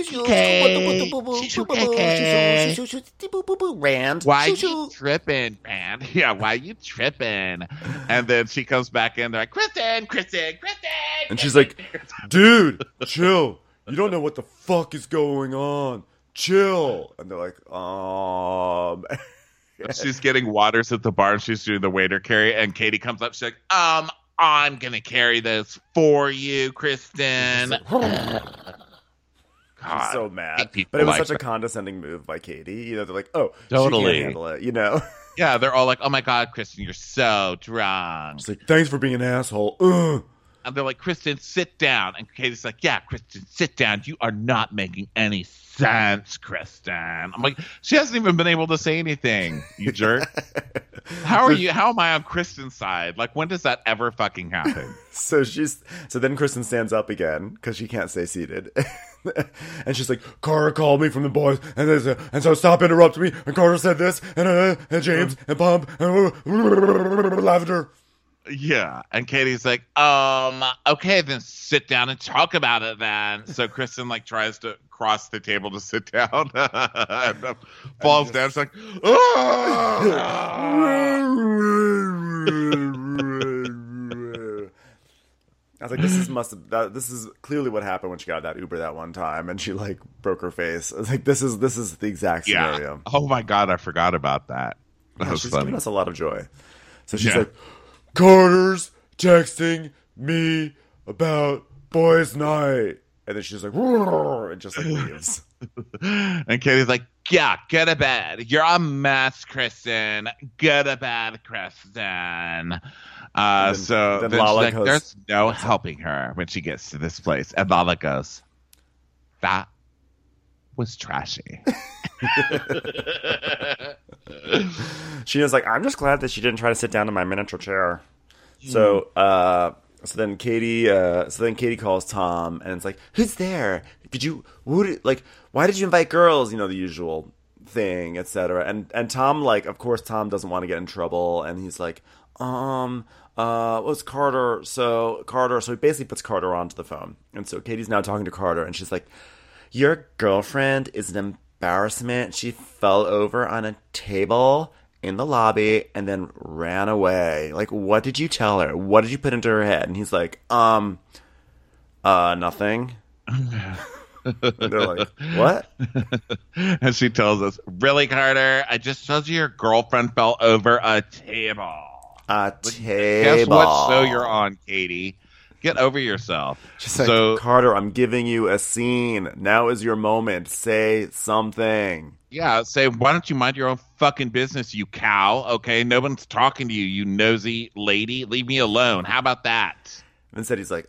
Rand. Why you tripping, Rand? Yeah, why you tripping? And then she comes back in, they're like, Kristen. And she's like, dude, chill. You don't know what the fuck is going on. Chill. And they're like, She's getting waters at the bar, and she's doing the waiter carry, and Katie comes up, she's like, I'm gonna carry this for you, Kristen. God, she's so mad. But it was such a condescending move by Katie. You know, they're like, oh, totally. She can't handle it, you know? Yeah, they're all like, oh my God, Kristen, you're so drunk. She's like, thanks for being an asshole. And they're like, Kristen, sit down. And Katie's like, yeah, Kristen, sit down. You are not making any sense, Kristen. I'm like, she hasn't even been able to say anything, you jerk. How am I on Kristen's side? Like, when does that ever fucking happen? So then Kristen stands up again because she can't stay seated. And she's like, Carter called me from the boys, and so stop interrupting me. And Carter said this, and James, and Pump, and Lavender. Yeah, and Katie's like, okay, then sit down and talk about it then. So Kristen like tries to cross the table to sit down and falls down. She's like, I was like, this is clearly what happened when she got that Uber that one time, and she like broke her face. I was like, this is the exact scenario. Oh my God, I forgot about that. She's giving us a lot of joy. So she's like, Carter's texting me about boys' night. And then she's like, and just like leaves. And Katie's like, yeah, go to bed. You're a mess, Kristen. Go to bed, Kristen. So then Lala she's like, there's no helping her when she gets to this place. And Lala goes, that was trashy. She was like, I'm just glad that she didn't try to sit down in my miniature chair. So then Katie calls Tom, and it's like, who's there? Why did you invite girls? You know, the usual thing, etc. And Tom, like, of course, Tom doesn't want to get in trouble, and he's like, was Carter? So he basically puts Carter onto the phone. And so Katie's now talking to Carter, and she's like, your girlfriend is an embarrassment. She fell over on a table in the lobby and then ran away. Like, what did you tell her? What did you put into her head? And he's like, nothing. And they're like, what? And she tells us, really, Carter? I just told you your girlfriend fell over a table. A table. Guess what show you're on, Katie? Get over yourself. She's like, Carter, I'm giving you a scene. Now is your moment. Say something. Yeah, say, why don't you mind your own fucking business, you cow? Okay, no one's talking to you, you nosy lady. Leave me alone. How about that? Instead, he's like,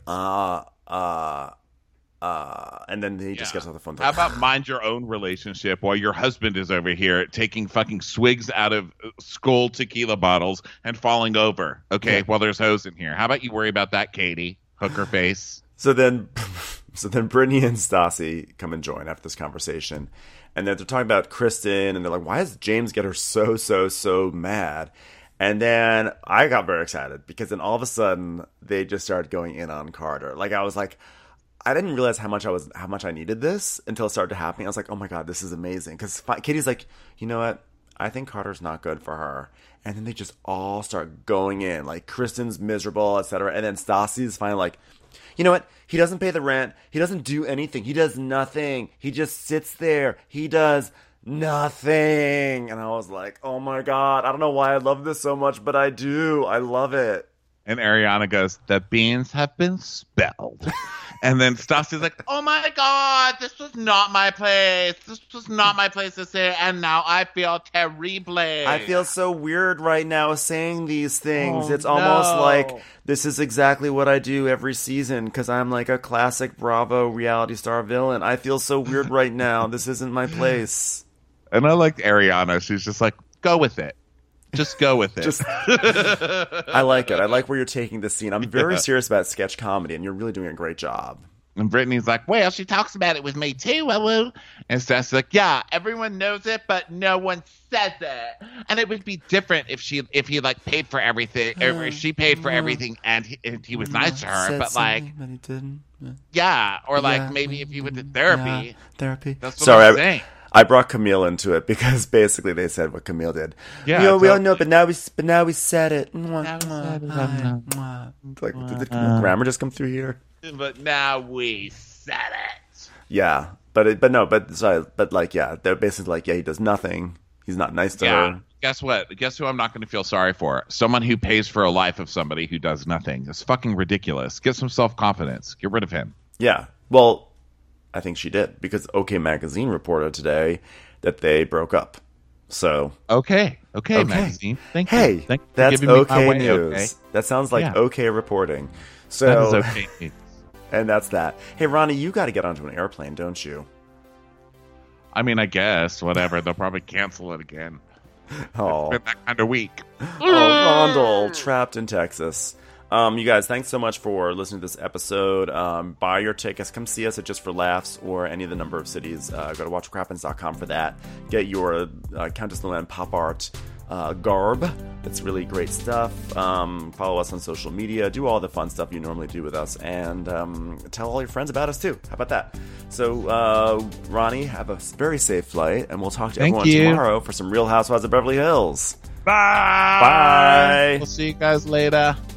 and then he just gets off the phone. How about mind your own relationship while your husband is over here taking fucking swigs out of Skull tequila bottles and falling over, okay, while there's hose in here. How about you worry about that, Katie? Hooker face. So then Brittany and Stassi come and join after this conversation. And then they're talking about Kristen, and they're like, why does James get her so mad? And then I got very excited because then all of a sudden they just started going in on Carter. Like, I was like, I didn't realize how much I needed this until it started happening. I was like, oh my God, this is amazing. Because Katie's like, you know what? I think Carter's not good for her. And then they just all start going in. Like, Kristen's miserable, etc. And then Stassi's finally like, you know what? He doesn't pay the rent. He doesn't do anything. He does nothing. He just sits there. He does nothing. And I was like, oh my God, I don't know why I love this so much, but I do. I love it. And Ariana goes, the beans have been spelled. And then Stassi's like, oh my God, this was not my place. This was not my place to say, and now I feel terrible. I feel so weird right now saying these things. It's almost like this is exactly what I do every season because I'm like a classic Bravo reality star villain. I feel so weird right now. This isn't my place. And I like Ariana. She's just like, go with it. Just go with it. I like it. I like where you're taking this scene. I'm very serious about sketch comedy, and you're really doing a great job. And Brittany's like, well, she talks about it with me too. And Stassi's like, yeah, everyone knows it, but no one says it. And it would be different if he like paid for everything, or if she paid for everything, and he was nice to her. But like, but he didn't. Yeah, or like maybe if he went to therapy. Yeah, therapy. That's what I'm saying. I brought Camille into it because basically they said what Camille did. Yeah, we all know, but now we said it. Like, did Camille Grammer just come through here? But now we said it. Yeah, they're basically like, yeah, he does nothing. He's not nice to her. Guess what? Guess who I'm not going to feel sorry for? Someone who pays for a life of somebody who does nothing. It's fucking ridiculous. Get some self-confidence. Get rid of him. Yeah. Well, I think she did because OK Magazine reported today that they broke up. So Okay Magazine. Thank you. Hey, Thank you for that's giving me OK my way, news. okay? That sounds like OK reporting. So that is okay. And that's that. Hey, Ronnie, you got to get onto an airplane, don't you? I mean, I guess whatever. They'll probably cancel it again. Oh, it's been that kind of week. Rondell, trapped in Texas. You guys, thanks so much for listening to this episode. Buy your tickets. Come see us at Just for Laughs or any of the number of cities. Go to watchwhatcrappens.com for that. Get your Countess Luann pop art garb. That's really great stuff. Follow us on social media. Do all the fun stuff you normally do with us. And tell all your friends about us, too. How about that? So, Ronnie, have a very safe flight. And we'll talk to everyone tomorrow for some Real Housewives of Beverly Hills. Bye. Bye. We'll see you guys later.